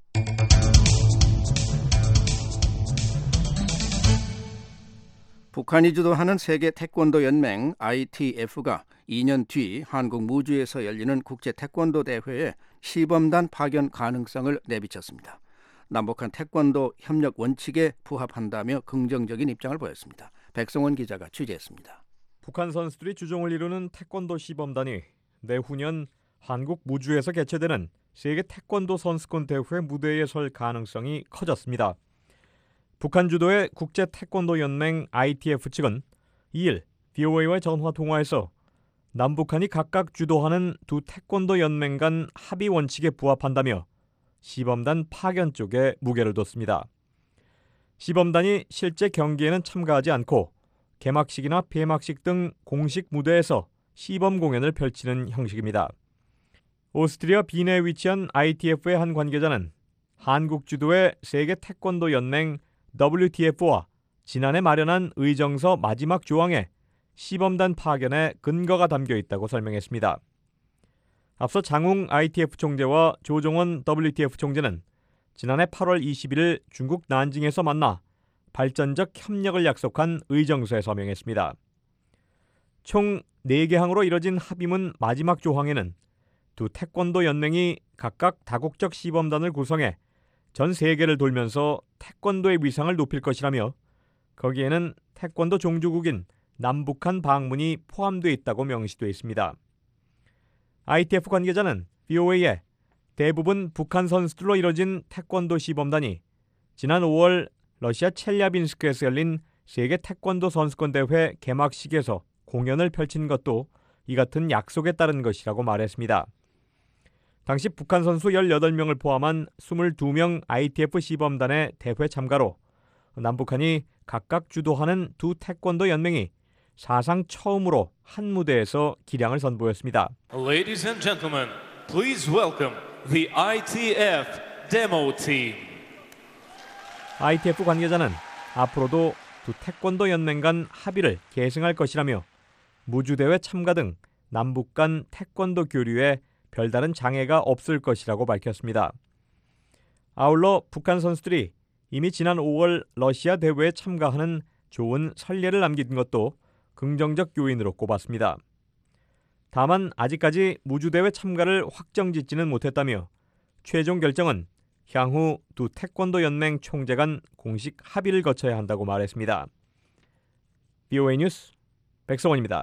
북한이 주도하는 세계 태권도 연맹 아이티에프가 이 년 뒤 한국 무주에서 열리는 국제 태권도 대회에 시범단 파견 가능성을 내비쳤습니다. 남북한 태권도 협력 원칙에 부합한다며 긍정적인 입장을 보였습니다. 백성원 기자가 취재했습니다. 북한 선수들이 주종을 이루는 태권도 시범단이 내후년 한국 무주에서 개최되는 세계 태권도 선수권 대회 무대에 설 가능성이 커졌습니다. 북한 주도의 국제 태권도 연맹 아이티에프 측은 이일 브이오에이와 전화 통화에서 남북한이 각각 주도하는 두 태권도 연맹 간 합의 원칙에 부합한다며 시범단 파견 쪽에 무게를 뒀습니다. 시범단이 실제 경기에는 참가하지 않고 개막식이나 폐막식 등 공식 무대에서 시범 공연을 펼치는 형식입니다. 오스트리아 빈에 위치한 아이티에프의 한 관계자는 한국 주도의 세계 태권도 연맹 더블유티에프와 지난해 마련한 의정서 마지막 조항에 시범단 파견의 근거가 담겨 있다고 설명했습니다. 앞서 장웅 아이티에프 총재와 조종원 더블유티에프 총재는 지난해 팔월 이십일일 중국 난징에서 만나 발전적 협력을 약속한 의정서에 서명했습니다. 총 네 개 항으로 이뤄진 합의문 마지막 조항에는 두 태권도 연맹이 각각 다국적 시범단을 구성해 전 세계를 돌면서 태권도의 위상을 높일 것이라며 거기에는 태권도 종주국인 남북한 방문이 포함되어 있다고 명시되어 있습니다. 아이티에프 관계자는 브이오에이에 대부분 북한 선수들로 이뤄진 태권도 시범단이 지난 오월 러시아 첼야빈스크에서 열린 세계 태권도 선수권 대회 개막식에서 공연을 펼친 것도 이 같은 약속에 따른 것이라고 말했습니다. 당시 북한 선수 열여덟 명을 포함한 이십이 명 아이티에프 시범단의 대회 참가로 남북한이 각각 주도하는 두 태권도 연맹이 사상 처음으로 한 무대에서 기량을 선보였습니다. Ladies and gentlemen, please welcome the 아이티에프 demo team. 아이티에프 관계자는 앞으로도 두 태권도 연맹 간 합의를 계승할 것이라며 무주대회 참가 등 남북 간 태권도 교류에 별다른 장애가 없을 것이라고 밝혔습니다. 아울러 북한 선수들이 이미 지난 오월 러시아 대회에 참가하는 좋은 선례를 남긴 것도 긍정적 요인으로 꼽았습니다. 다만 아직까지 무주대회 참가를 확정짓지는 못했다며 최종 결정은 향후 두 태권도 연맹 총재 간 공식 합의를 거쳐야 한다고 말했습니다. 브이오에이 뉴스 백성원입니다.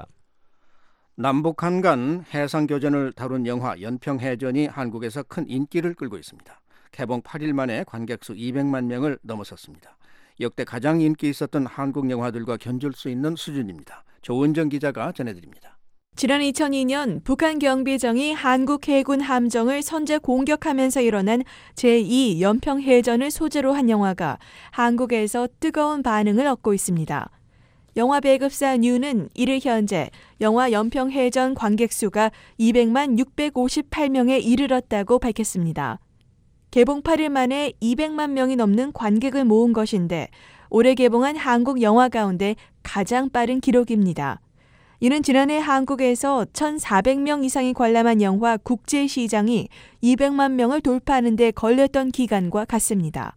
남북한 간 해상교전을 다룬 영화 연평해전이 한국에서 큰 인기를 끌고 있습니다. 개봉 팔 일 만에 관객수 이백만 명을 넘어섰습니다. 역대 가장 인기 있었던 한국 영화들과 견줄 수 있는 수준입니다. 조은정 기자가 전해드립니다. 지난 이천이 년 북한 경비정이 한국 해군 함정을 선제 공격하면서 일어난 제이 연평해전을 소재로 한 영화가 한국에서 뜨거운 반응을 얻고 있습니다. 영화 배급사 뉴는 이를 현재 영화 연평해전 관객수가 이백만 육백오십팔 명에 이르렀다고 밝혔습니다. 개봉 팔 일 만에 이백만 명이 넘는 관객을 모은 것인데 올해 개봉한 한국 영화 가운데 가장 빠른 기록입니다. 이는 지난해 한국에서 천사백 명 이상이 관람한 영화 국제시장이 이백만 명을 돌파하는 데 걸렸던 기간과 같습니다.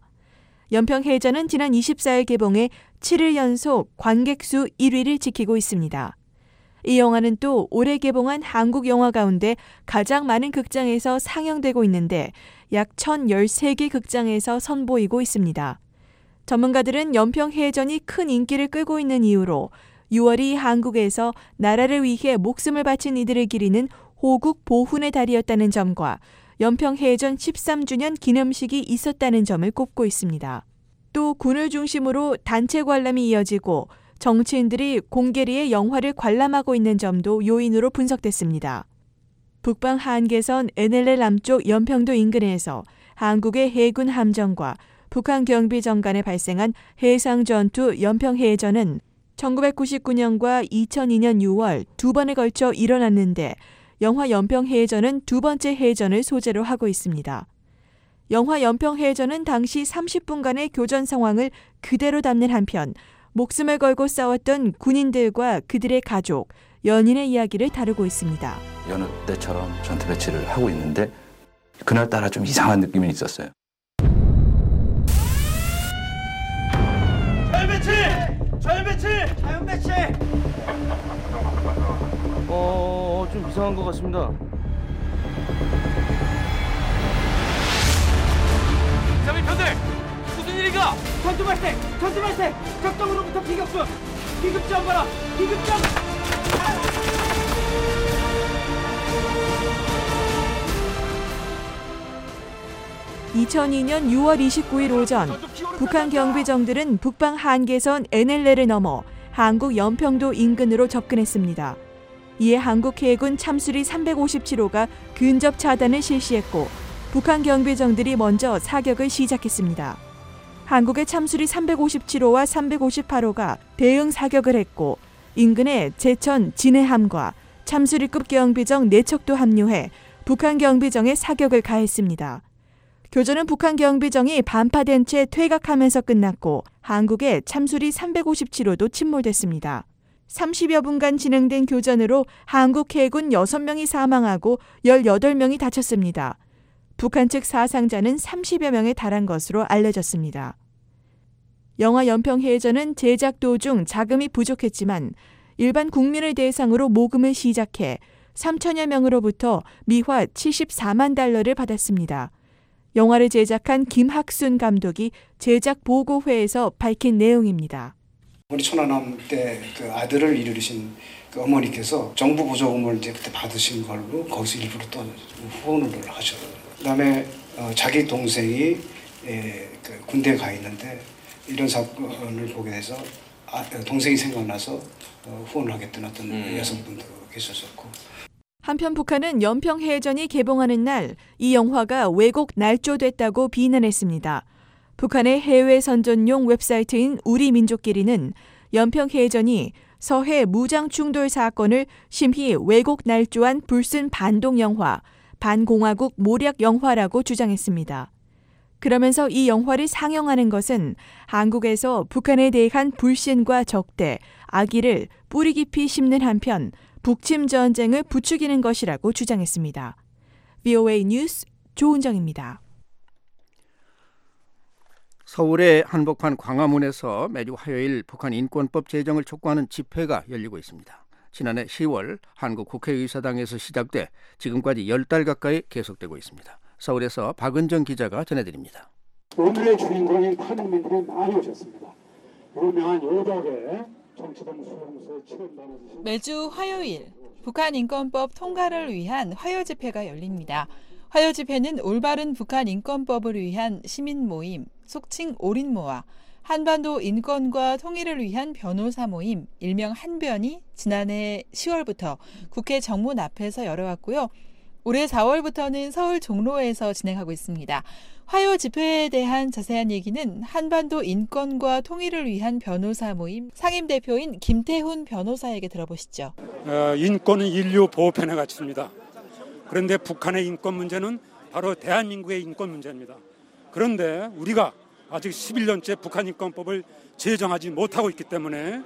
연평해전은 지난 이십사 일 개봉해 칠 일 연속 관객수 일 위를 지키고 있습니다. 이 영화는 또 올해 개봉한 한국 영화 가운데 가장 많은 극장에서 상영되고 있는데 약 천십삼 개 극장에서 선보이고 있습니다. 전문가들은 연평해전이 큰 인기를 끌고 있는 이유로 유월이 한국에서 나라를 위해 목숨을 바친 이들을 기리는 호국 보훈의 달이었다는 점과 연평해전 십삼 주년 기념식이 있었다는 점을 꼽고 있습니다. 또 군을 중심으로 단체 관람이 이어지고 정치인들이 공개리에 영화를 관람하고 있는 점도 요인으로 분석됐습니다. 북방 한계선 엔엘엘 남쪽 연평도 인근에서 한국의 해군 함정과 북한 경비정 간에 발생한 해상전투 연평해전은 천구백구십구 년과 이천이 년 유월 두 번에 걸쳐 일어났는데 영화 연평해전은 두 번째 해전을 소재로 하고 있습니다. 영화 연평해전은 당시 삼십 분간의 교전 상황을 그대로 담는 한편 목숨을 걸고 싸웠던 군인들과 그들의 가족, 연인의 이야기를 다루고 있습니다. 여느 때처럼 전투 배치를 하고 있는데 그날따라 좀 이상한 느낌이 있었어요. 자연 배치! 자연 배치! 자연 배치! 어, 좀 이상한 것 같습니다. 이삼일 편들! 무슨 일인가? 전투 발생! 전투 발생! 적동으로부터 비격수! 비급전 봐라! 비급전! 이천이년 유월 이십구일 오전 북한 경비정들은 북방 한계선 엔엘엘을 넘어 한국 연평도 인근으로 접근했습니다. 이에 한국 해군 참수리 삼백오십칠 호가 근접 차단을 실시했고 북한 경비정들이 먼저 사격을 시작했습니다. 한국의 참수리 삼백오십칠 호와 삼백오십팔 호가 대응 사격을 했고 인근에 제천 진해함과 참수리급 경비정 네 척도 합류해 북한 경비정에 사격을 가했습니다. 교전은 북한 경비정이 반파된 채 퇴각하면서 끝났고 한국의 참수리 삼백오십칠 호도 침몰됐습니다. 삼십여 분간 진행된 교전으로 한국 해군 여섯 명이 사망하고 열여덟 명이 다쳤습니다. 북한 측 사상자는 삼십여 명에 달한 것으로 알려졌습니다. 영화 연평해전은 제작 도중 자금이 부족했지만 일반 국민을 대상으로 모금을 시작해 삼천여 명으로부터 미화 칠십사만 달러를 받았습니다. 영화를 제작한 김학순 감독이 제작 보고회에서 밝힌 내용입니다. 우리 천안함 때 그 아들을 이루신 그 어머니께서 정부 보조금을 이제 그때 받으신 걸로 거기서 일부러 또 후원을 하셔요. 그다음에 어, 자기 동생이 예, 그 군대에 가 있는데 이런 사건을 보게 돼서 아, 동생이 생각나서 어, 후원을 하겠다는 어떤 음. 여성분도 계셨었고. 한편 북한은 연평해전이 개봉하는 날 이 영화가 왜곡 날조됐다고 비난했습니다. 북한의 해외 선전용 웹사이트인 우리민족끼리는 연평해전이 서해 무장 충돌 사건을 심히 왜곡 날조한 불순 반동 영화, 반공화국 모략 영화라고 주장했습니다. 그러면서 이 영화를 상영하는 것은 한국에서 북한에 대한 불신과 적대, 악의를 뿌리 깊이 심는 한편 북침 전쟁을 부추기는 것이라고 주장했습니다. 브이오에이 뉴스 조은정입니다. 서울의 한복판 광화문에서 매주 화요일 북한 인권법 제정을 촉구하는 집회가 열리고 있습니다. 지난해 시월 한국 국회의사당에서 시작돼 지금까지 열 달 가까이 계속되고 있습니다. 서울에서 박은정 기자가 전해드립니다. 오늘의 주인공인 탄핵민들이 많이 오셨습니다. 유명한 여덕의 정치동 수용소에 치른다는 매주 화요일 북한 인권법 통과를 위한 화요 집회가 열립니다. 화요 집회는 올바른 북한 인권법을 위한 시민 모임, 속칭 올인모와 한반도 인권과 통일을 위한 변호사 모임, 일명 한변이 지난해 시월부터 국회 정문 앞에서 열어왔고요. 올해 사월부터는 서울 종로에서 진행하고 있습니다. 화요 집회에 대한 자세한 얘기는 한반도 인권과 통일을 위한 변호사 모임 상임대표인 김태훈 변호사에게 들어보시죠. 어, 인권은 인류 보호편의 가치입니다. 그런데 북한의 인권 문제는 바로 대한민국의 인권 문제입니다. 그런데 우리가 아직 십일 년째 북한 인권법을 제정하지 못하고 있기 때문에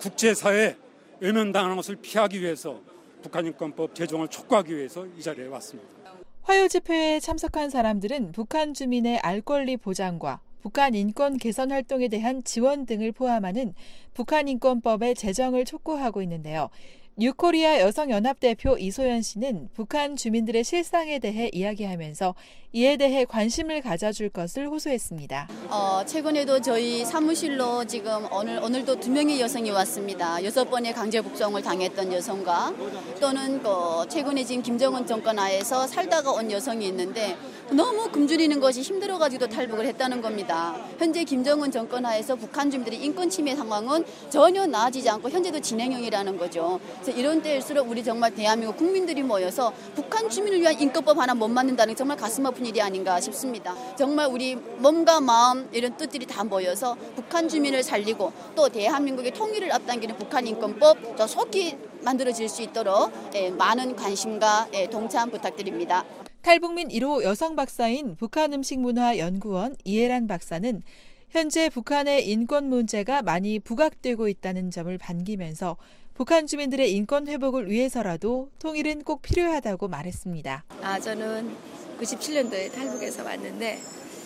국제사회에 외면당하는 것을 피하기 위해서 북한 인권법 제정을 촉구하기 위해서 이 자리에 왔습니다. 화요 집회에 참석한 사람들은 북한 주민의 알 권리 보장과 북한 인권 개선 활동에 대한 지원 등을 포함하는 북한 인권법의 제정을 촉구하고 있는데요. 뉴코리아 여성연합대표 이소연 씨는 북한 주민들의 실상에 대해 이야기하면서 이에 대해 관심을 가져줄 것을 호소했습니다. 어, 최근에도 저희 사무실로 지금 오늘, 오늘도 두 명의 여성이 왔습니다. 여섯 번의 강제 북송을 당했던 여성과 또는 그 최근에 지금 김정은 정권 하에서 살다가 온 여성이 있는데 너무 굶주리는 것이 힘들어가지고 탈북을 했다는 겁니다. 현재 김정은 정권 하에서 북한 주민들의 인권 침해 상황은 전혀 나아지지 않고 현재도 진행형이라는 거죠. 그래서 이런 때일수록 우리 정말 대한민국 국민들이 모여서 북한 주민을 위한 인권법 하나 못 만든다는 게 정말 가슴 아픈 일이 아닌가 싶습니다. 정말 우리 몸과 마음 이런 뜻들이 다 모여서 북한 주민을 살리고 또 대한민국의 통일을 앞당기는 북한 인권법 더 속히 만들어질 수 있도록 많은 관심과 동참 부탁드립니다. 탈북민 일 호 여성 박사인 북한음식문화연구원 이혜란 박사는 현재 북한의 인권 문제가 많이 부각되고 있다는 점을 반기면서 북한 주민들의 인권 회복을 위해서라도 통일은 꼭 필요하다고 말했습니다. 아, 저는 구십칠 년도에 탈북해서 왔는데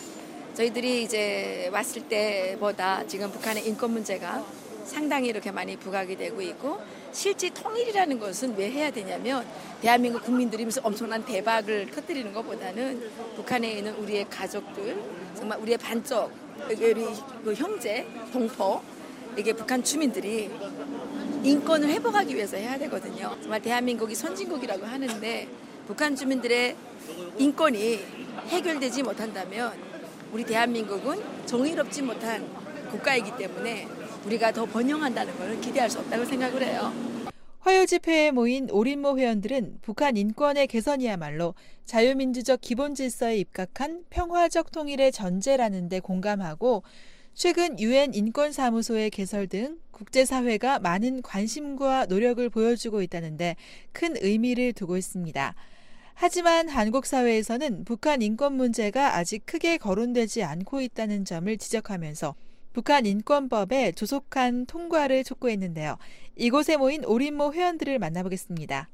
저희들이 이제 왔을 때보다 지금 북한의 인권 문제가 상당히 이렇게 많이 부각이 되고 있고 실제 통일이라는 것은 왜 해야 되냐면 대한민국 국민들이 무슨 엄청난 대박을 터뜨리는 것보다는 북한에 있는 우리의 가족들 정말 우리의 반쪽 우리 그 형제 동포 이게 북한 주민들이 인권을 회복하기 위해서 해야 되거든요. 정말 대한민국이 선진국이라고 하는데 북한 주민들의 인권이 해결되지 못한다면 우리 대한민국은 정의롭지 못한 국가이기 때문에 우리가 더 번영한다는 것을 기대할 수 없다고 생각을 해요. 화요 집회에 모인 오린모 회원들은 북한 인권의 개선이야말로 자유민주적 기본 질서에 입각한 평화적 통일의 전제라는 데 공감하고 최근 유엔 인권사무소의 개설 등 국제사회가 많은 관심과 노력을 보여주고 있다는데 큰 의미를 두고 있습니다. 하지만 한국 사회에서는 북한 인권 문제가 아직 크게 거론되지 않고 있다는 점을 지적하면서 북한 인권법의 조속한 통과를 촉구했는데요. 이곳에 모인 오린모 회원들을 만나보겠습니다.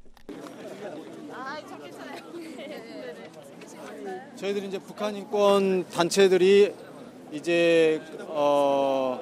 저희들이 이제 북한 인권 단체들이 이제 어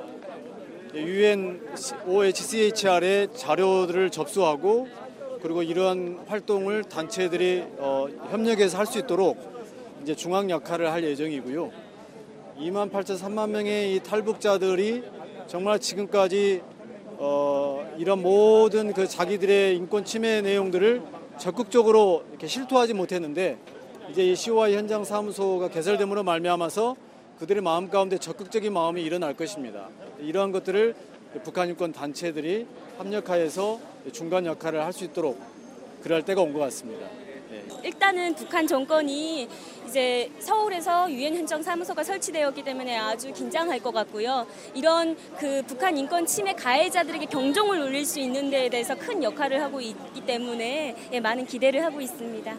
유엔 오에이치씨에이치알의 자료들을 접수하고 그리고 이러한 활동을 단체들이 어, 협력해서 할 수 있도록 이제 중앙 역할을 할 예정이고요. 이만 팔천삼만 명의 이 탈북자들이 정말 지금까지 어, 이런 모든 그 자기들의 인권 침해 내용들을 적극적으로 이렇게 실토하지 못했는데 이제 이 씨오아이 현장 사무소가 개설됨으로 말미암아서 그들의 마음 가운데 적극적인 마음이 일어날 것입니다. 이러한 것들을 북한 인권 단체들이 협력하여서 중간 역할을 할 수 있도록 그럴 때가 온 것 같습니다. 네. 일단은 북한 정권이 이제 서울에서 유엔 현장 사무소가 설치되었기 때문에 아주 긴장할 것 같고요. 이런 그 북한 인권 침해 가해자들에게 경종을 울릴 수 있는 데에 대해서 큰 역할을 하고 있기 때문에 예, 많은 기대를 하고 있습니다.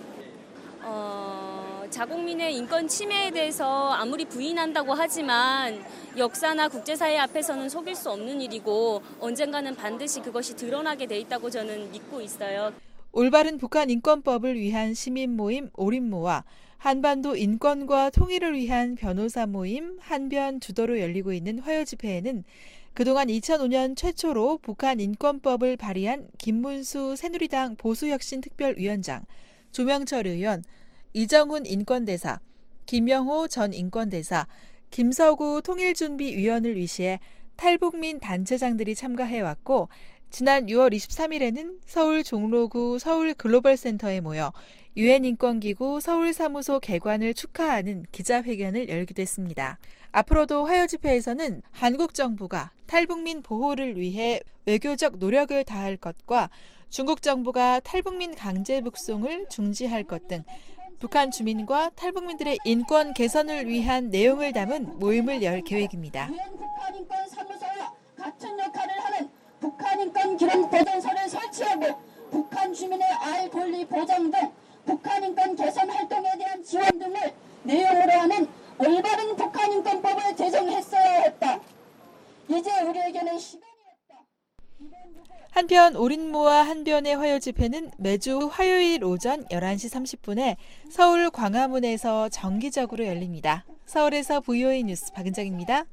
어, 자국민의 인권 침해에 대해서 아무리 부인한다고 하지만 역사나 국제사회 앞에서는 속일 수 없는 일이고 언젠가는 반드시 그것이 드러나게 돼 있다고 저는 믿고 있어요. 올바른 북한 인권법을 위한 시민 모임 오린모와 한반도 인권과 통일을 위한 변호사 모임 한변 주도로 열리고 있는 화요 집회에는 그동안 이천오 년 최초로 북한 인권법을 발의한 김문수 새누리당 보수혁신특별위원장, 조명철 의원, 이정훈 인권대사, 김영호 전 인권대사, 김서구 통일준비위원을 위시해 탈북민 단체장들이 참가해왔고 지난 유월 이십삼일에는 서울 종로구 서울글로벌센터에 모여 유엔 인권기구 서울사무소 개관을 축하하는 기자회견을 열기도 했습니다. 앞으로도 화요 집회에서는 한국 정부가 탈북민 보호를 위해 외교적 노력을 다할 것과 중국 정부가 탈북민 강제 북송을 중지할 것 등 북한 주민과 탈북민들의 인권 개선을 위한 내용을 담은 모임을 열 계획입니다. 유엔 북한 인권 사무소와 같은 역할을 하는 북한 인권 기록 보존소를 설치하고 북한 주민의 알 권리 보장 등 북한 인권 개선 활동에 대한 지원 등을 내용으로 하는 올바른 북한 인권법을 제정했어야 했다. 이제 우리에게는 시간이 없다. 한편 오린모와 한변의 화요 집회는 매주 화요일 오전 열한 시 삼십 분에 서울 광화문에서 정기적으로 열립니다. 서울에서 브이오에이 뉴스 박은정입니다.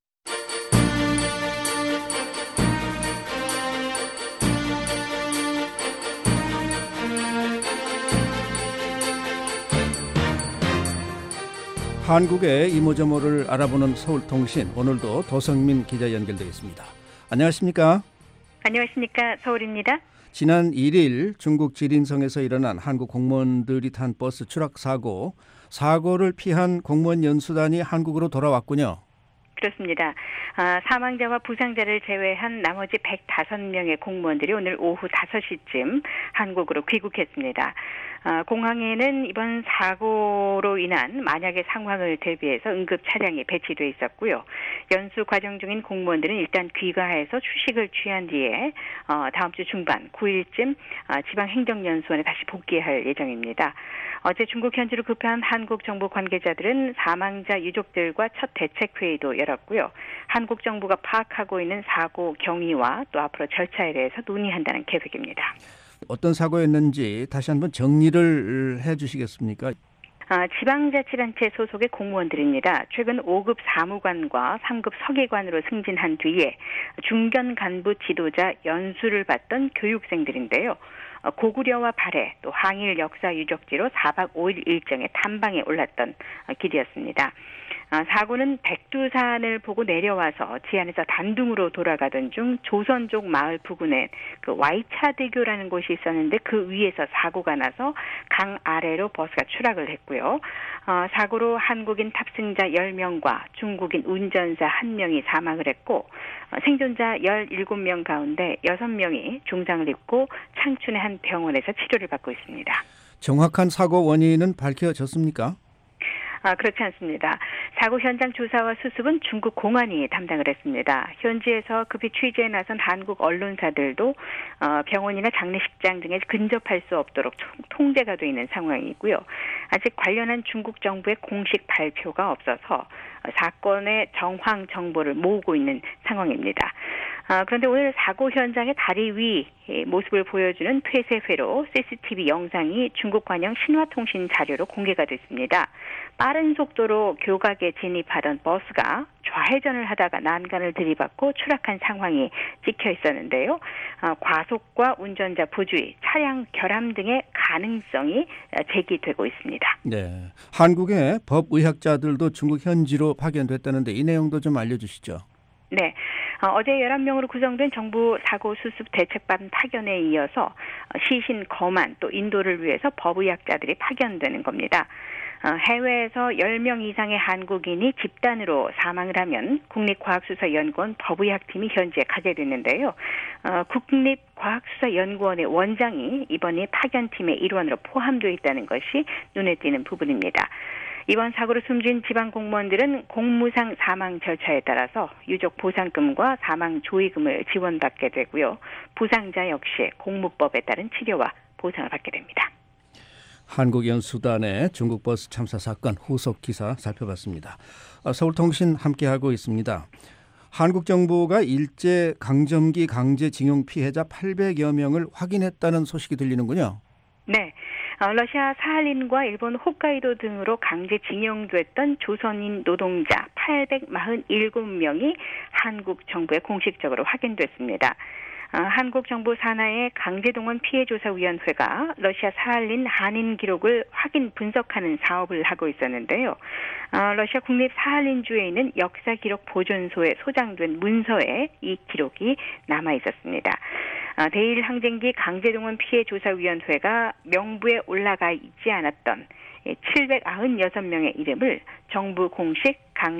한국의 이모저모를 알아보는 서울통신, 오늘도 도성민 기자 연결되겠습니다. 안녕하십니까? 안녕하십니까? 서울입니다. 지난 일 일 중국 지린성에서 일어난 한국 공무원들이 탄 버스 추락 사고, 사고를 피한 공무원 연수단이 한국으로 돌아왔군요. 그렇습니다. 아, 사망자와 부상자를 제외한 나머지 백오 명의 공무원들이 오늘 오후 다섯 시쯤 한국으로 귀국했습니다. 아, 공항에는 이번 사고로 인한 만약의 상황을 대비해서 응급 차량이 배치돼 있었고요. 연수 과정 중인 공무원들은 일단 귀가해서 휴식을 취한 뒤에 어, 다음 주 중반 구 일쯤 어, 지방행정연수원에 다시 복귀할 예정입니다. 어제 중국 현지로 급한 한국 정부 관계자들은 사망자 유족들과 첫 대책회의도 열었고요. 한국 정부가 파악하고 있는 사고 경위와 또 앞으로 절차에 대해서 논의한다는 계획입니다. 어떤 사고였는지 다시 한번 정리를 해 주시겠습니까? 아, 지방자치단체 소속의 공무원들입니다. 최근 오 급 사무관과 삼 급 서기관으로 승진한 뒤에 중견 간부 지도자 연수를 받던 교육생들인데요. 고구려와 발해 또 항일 역사 유적지로 사 박 오 일 일정의 탐방에 올랐던 길이었습니다. 아, 사고는 백두산을 보고 내려와서 지안에서 단둥으로 돌아가던 중 조선족 마을 부근에 그 와이차대교라는 곳이 있었는데 그 위에서 사고가 나서 강 아래로 버스가 추락을 했고요. 어, 사고로 한국인 탑승자 열 명과 중국인 운전사 한 명이 사망을 했고 어, 생존자 열일곱 명 가운데 여섯 명이 중상을 입고 창춘의 한 병원에서 치료를 받고 있습니다. 정확한 사고 원인은 밝혀졌습니까? 아, 그렇지 않습니다. 사고 현장 조사와 수습은 중국 공안이 담당을 했습니다. 현지에서 급히 취재에 나선 한국 언론사들도 어, 병원이나 장례식장 등에 근접할 수 없도록 통제가 되어 있는 상황이고요. 아직 관련한 중국 정부의 공식 발표가 없어서 사건의 정황 정보를 모으고 있는 상황입니다. 아, 그런데 오늘 사고 현장의 다리 위 모습을 보여주는 폐쇄회로 씨씨티비 영상이 중국 관영 신화통신 자료로 공개가 됐습니다. 빠른 속도로 교각에 진입하던 버스가 좌회전을 하다가 난간을 들이받고 추락한 상황이 찍혀 있었는데요. 아, 과속과 운전자 부주의, 차량 결함 등의 가능성이 제기되고 있습니다. 네, 한국의 법의학자들도 중국 현지로 파견됐다는데 이 내용도 좀 알려주시죠. 네, 어, 어제 열한 명으로 구성된 정부 사고 수습 대책반 파견에 이어서 시신 거만 또 인도를 위해서 법의학자들이 파견되는 겁니다. 어, 해외에서 열 명 이상의 한국인이 집단으로 사망을 하면 국립과학수사연구원 법의학팀이 현지에 가게 됐는데요. 어, 국립과학수사연구원의 원장이 이번에 파견팀의 일원으로 포함되어 있다는 것이 눈에 띄는 부분입니다. 이번 사고로 숨진 지방 공무원들은 공무상 사망 절차에 따라서 유족 보상금과 사망 조의금을 지원받게 되고요. 부상자 역시 공무법에 따른 치료와 보상을 받게 됩니다. 한국연수단의 중국 버스 참사 사건 후속 기사 살펴봤습니다. 서울통신 함께하고 있습니다. 한국 정부가 일제 강점기 강제징용 피해자 팔백여 명을 확인했다는 소식이 들리는군요. 네. 어, 러시아 사할린과 일본 홋카이도 등으로 강제징용됐던 조선인 노동자 팔백사십칠 명이 한국 정부에 공식적으로 확인됐습니다. 어, 한국 정부 산하의 강제동원 피해조사위원회가 러시아 사할린 한인 기록을 확인 분석하는 사업을 하고 있었는데요. 어, 러시아 국립 사할린주에 있는 역사기록 보존소에 소장된 문서에 이 기록이 남아 있었습니다. 어, 대일 항쟁기 강제동원 피해조사위원회가 명부에 올라가 있지 않았던 칠백구십육 명의 이름을 정부 공식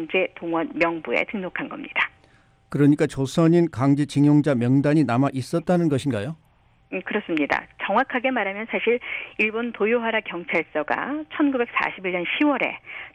강제동원 명부에 등록한 겁니다. 그러니까 조선인 강제징용자 명단이 남아 있었다는 것인가요? 음, 그렇습니다. 정확하게 말하면 사실 일본 도요하라 경찰서가 천구백사십일 년 시월에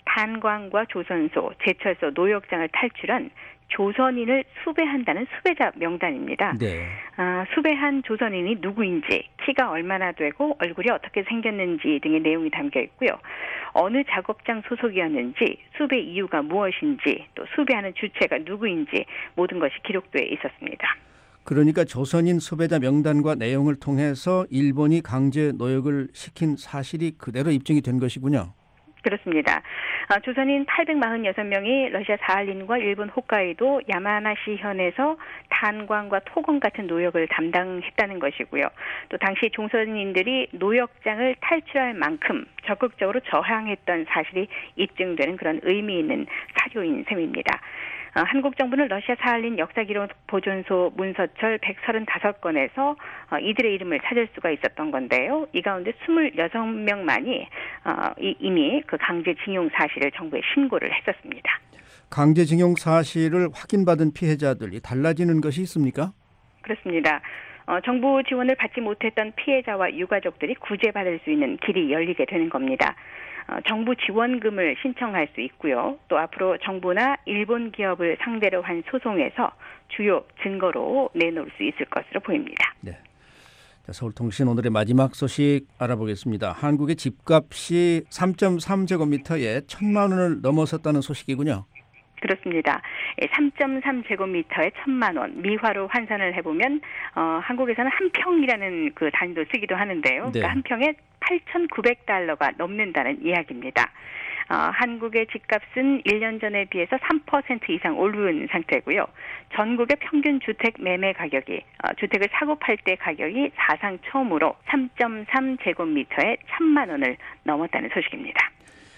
탄광과 조선소, 제철소, 노역장을 탈출한 조선인을 수배한다는 수배자 명단입니다. 네. 아, 수배한 조선인이 누구인지, 키가 얼마나 되고 얼굴이 어떻게 생겼는지 등의 내용이 담겨 있고요. 어느 작업장 소속이었는지, 수배 이유가 무엇인지, 또 수배하는 주체가 누구인지 모든 것이 기록되어 있었습니다. 그러니까 조선인 수배자 명단과 내용을 통해서 일본이 강제 노역을 시킨 사실이 그대로 입증이 된 것이군요. 그렇습니다. 아, 조선인 팔백사십육 명이 러시아 사할린과 일본 홋카이도 야마나시현에서 탄광과 토건 같은 노역을 담당했다는 것이고요. 또 당시 조선인들이 노역장을 탈출할 만큼 적극적으로 저항했던 사실이 입증되는 그런 의미 있는 사료인 셈입니다. 어, 한국 정부는 러시아 사할린 역사기록 보존소 문서철 백삼십오 건에서 어, 이들의 이름을 찾을 수가 있었던 건데요. 이 가운데 이십육 명만이 어, 이, 이미 그 강제징용 사실을 정부에 신고를 했었습니다. 강제징용 사실을 확인받은 피해자들이 달라지는 것이 있습니까? 그렇습니다. 어, 정부 지원을 받지 못했던 피해자와 유가족들이 구제받을 수 있는 길이 열리게 되는 겁니다. 어, 정부 지원금을 신청할 수 있고요. 또 앞으로 정부나 일본 기업을 상대로 한 소송에서 주요 증거로 내놓을 수 있을 것으로 보입니다. 네. 자, 서울통신 오늘의 마지막 소식 알아보겠습니다. 한국의 집값이 삼 점 삼 제곱미터에 천만 원을 넘어섰다는 소식이군요. 그렇습니다. 삼 점 삼 제곱미터에 천만 원, 미화로 환산을 해보면 어, 한국에서는 한 평이라는 그 단위도 쓰기도 하는데요. 네. 그러니까 한 평에 팔천구백 달러가 넘는다는 이야기입니다. 어, 한국의 집값은 일 년 전에 비해서 삼 퍼센트 이상 오른 상태고요. 전국의 평균 주택 매매 가격이 어, 주택을 사고 팔 때 가격이 사상 처음으로 삼 점 삼 제곱미터에 천만 원을 넘었다는 소식입니다.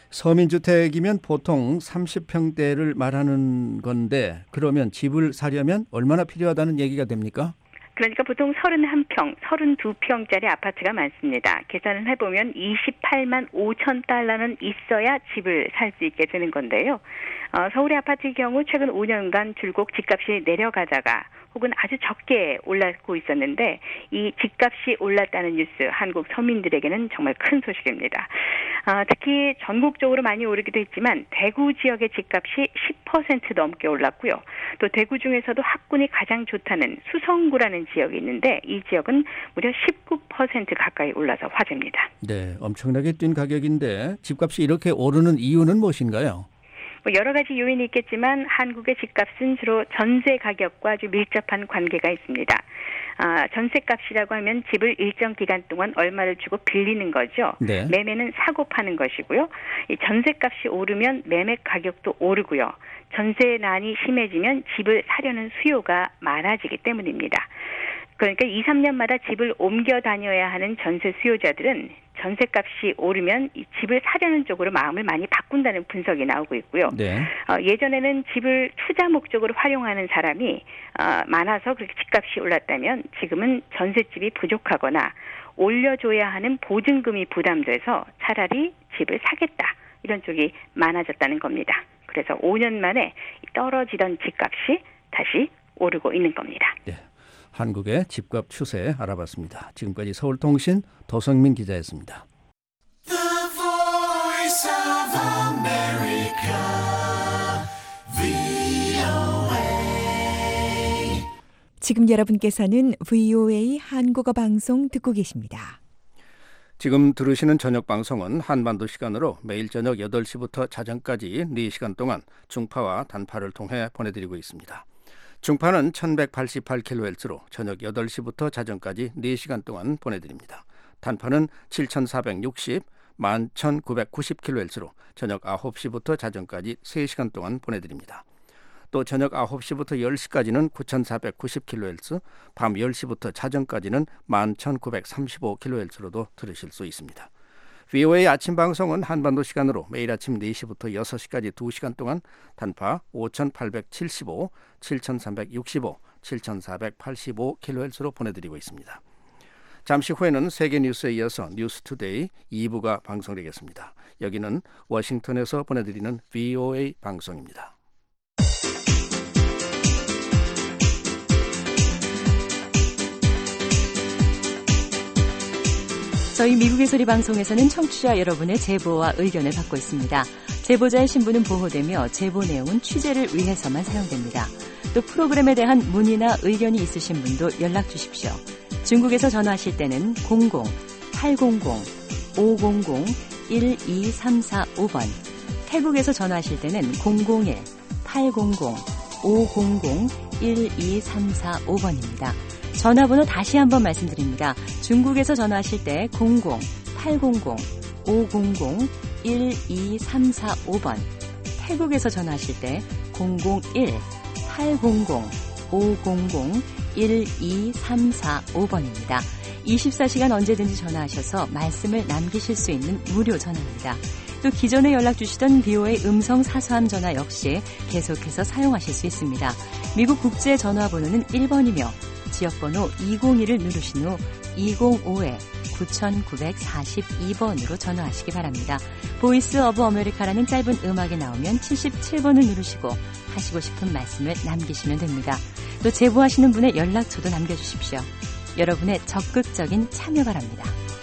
서민주택이면 보통 삼십 평대를 말하는 건데 그러면 집을 사려면 얼마나 필요하다는 얘기가 됩니까? 그러니까 보통 삼십일 평, 삼십이 평짜리 아파트가 많습니다. 계산을 해보면 이십팔만 오천 달러는 있어야 집을 살 수 있게 되는 건데요. 어, 서울의 아파트의 경우 최근 오 년간 줄곧 집값이 내려가다가 혹은 아주 적게 올랐고 있었는데 이 집값이 올랐다는 뉴스 한국 서민들에게는 정말 큰 소식입니다. 어, 특히 전국적으로 많이 오르기도 했지만 대구 지역의 집값이 십 퍼센트 넘게 올랐고요. 또 대구 중에서도 학군이 가장 좋다는 수성구라는 지역이 있는데 이 지역은 무려 십구 퍼센트 가까이 올라서 화제입니다. 네, 엄청나게 뛴 가격인데 집값이 이렇게 오르는 이유는 무엇인가요? 뭐 여러 가지 요인이 있겠지만 한국의 집값은 주로 전세 가격과 아주 밀접한 관계가 있습니다. 아, 전세값이라고 하면 집을 일정 기간 동안 얼마를 주고 빌리는 거죠. 네. 매매는 사고 파는 것이고요. 이 전세값이 오르면 매매 가격도 오르고요. 전세난이 심해지면 집을 사려는 수요가 많아지기 때문입니다. 그러니까 이, 삼 년마다 집을 옮겨 다녀야 하는 전세 수요자들은 전세값이 오르면 이 집을 사려는 쪽으로 마음을 많이 바꾼다는 분석이 나오고 있고요. 네. 어, 예전에는 집을 투자 목적으로 활용하는 사람이 어, 많아서 그렇게 집값이 올랐다면 지금은 전셋집이 부족하거나 올려줘야 하는 보증금이 부담돼서 차라리 집을 사겠다. 이런 쪽이 많아졌다는 겁니다. 그래서 오 년 만에 떨어지던 집값이 다시 오르고 있는 겁니다. 네. 한국의 집값 추세 알아봤습니다. 지금까지 서울통신 도성민 기자였습니다. The Voice of America, 브이오에이. 지금 여러분께서는 브이오에이 한국어 방송 듣고 계십니다. 지금 들으시는 저녁 방송은 한반도 시간으로 매일 저녁 여덟 시부터 자정까지 네 시간 동안 중파와 단파를 통해 보내드리고 있습니다. 중파는 천백팔십팔 킬로헤르츠로 저녁 여덟 시부터 자정까지 네 시간 동안 보내드립니다. 단파는 칠천사백육십, 만 천구백구십 킬로헤르츠로 저녁 아홉 시부터 자정까지 세 시간 동안 보내드립니다. 또 저녁 아홉 시부터 열 시까지는 구천사백구십 킬로헤르츠, 밤 열 시부터 자정까지는 만 천구백삼십오 킬로헤르츠로도 들으실 수 있습니다. 브이오에이 아침 방송은 한반도 시간으로 매일 아침 네 시부터 여섯 시까지 두 시간 동안 단파 오천팔백칠십오, 칠천삼백육십오, 칠천사백팔십오 킬로헤르츠로 보내드리고 있습니다. 잠시 후에는 세계 뉴스에 이어서 뉴스투데이 이 부가 방송되겠습니다. 여기는 워싱턴에서 보내드리는 브이오에이 방송입니다. 저희 미국의 소리 방송에서는 청취자 여러분의 제보와 의견을 받고 있습니다. 제보자의 신분은 보호되며 제보 내용은 취재를 위해서만 사용됩니다. 또 프로그램에 대한 문의나 의견이 있으신 분도 연락 주십시오. 중국에서 전화하실 때는 공공 팔공공 오공공 일이삼사오 번, 태국에서 전화하실 때는 공공일 팔공공 오공공 일이삼사오 번입니다. 전화번호 다시 한번 말씀드립니다. 중국에서 전화하실 때 공공 팔공공 오공공 일이삼사오 번, 태국에서 전화하실 때 공공일 팔공공 오공공 일이삼사오 번입니다. 이십사 시간 언제든지 전화하셔서 말씀을 남기실 수 있는 무료 전화입니다. 또 기존에 연락 주시던 브이오에이 음성 사서함 전화 역시 계속해서 사용하실 수 있습니다. 미국 국제 전화번호는 일 번이며 지역번호 이공일을 누르신 후 이공오 구구사이 번으로 전화하시기 바랍니다. 보이스 오브 아메리카라는 짧은 음악이 나오면 칠십칠 번을 누르시고 하시고 싶은 말씀을 남기시면 됩니다. 또 제보하시는 분의 연락처도 남겨주십시오. 여러분의 적극적인 참여 바랍니다.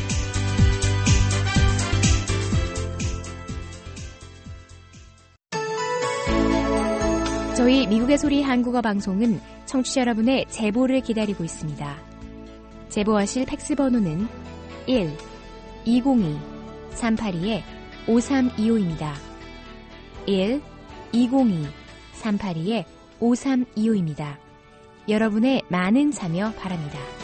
저희 미국의 소리 한국어 방송은 청취자 여러분의 제보를 기다리고 있습니다. 제보하실 팩스 번호는 일 이공이 삼팔이 오삼이오입니다. 일 이공이 삼팔이 오삼이오입니다. 여러분의 많은 참여 바랍니다.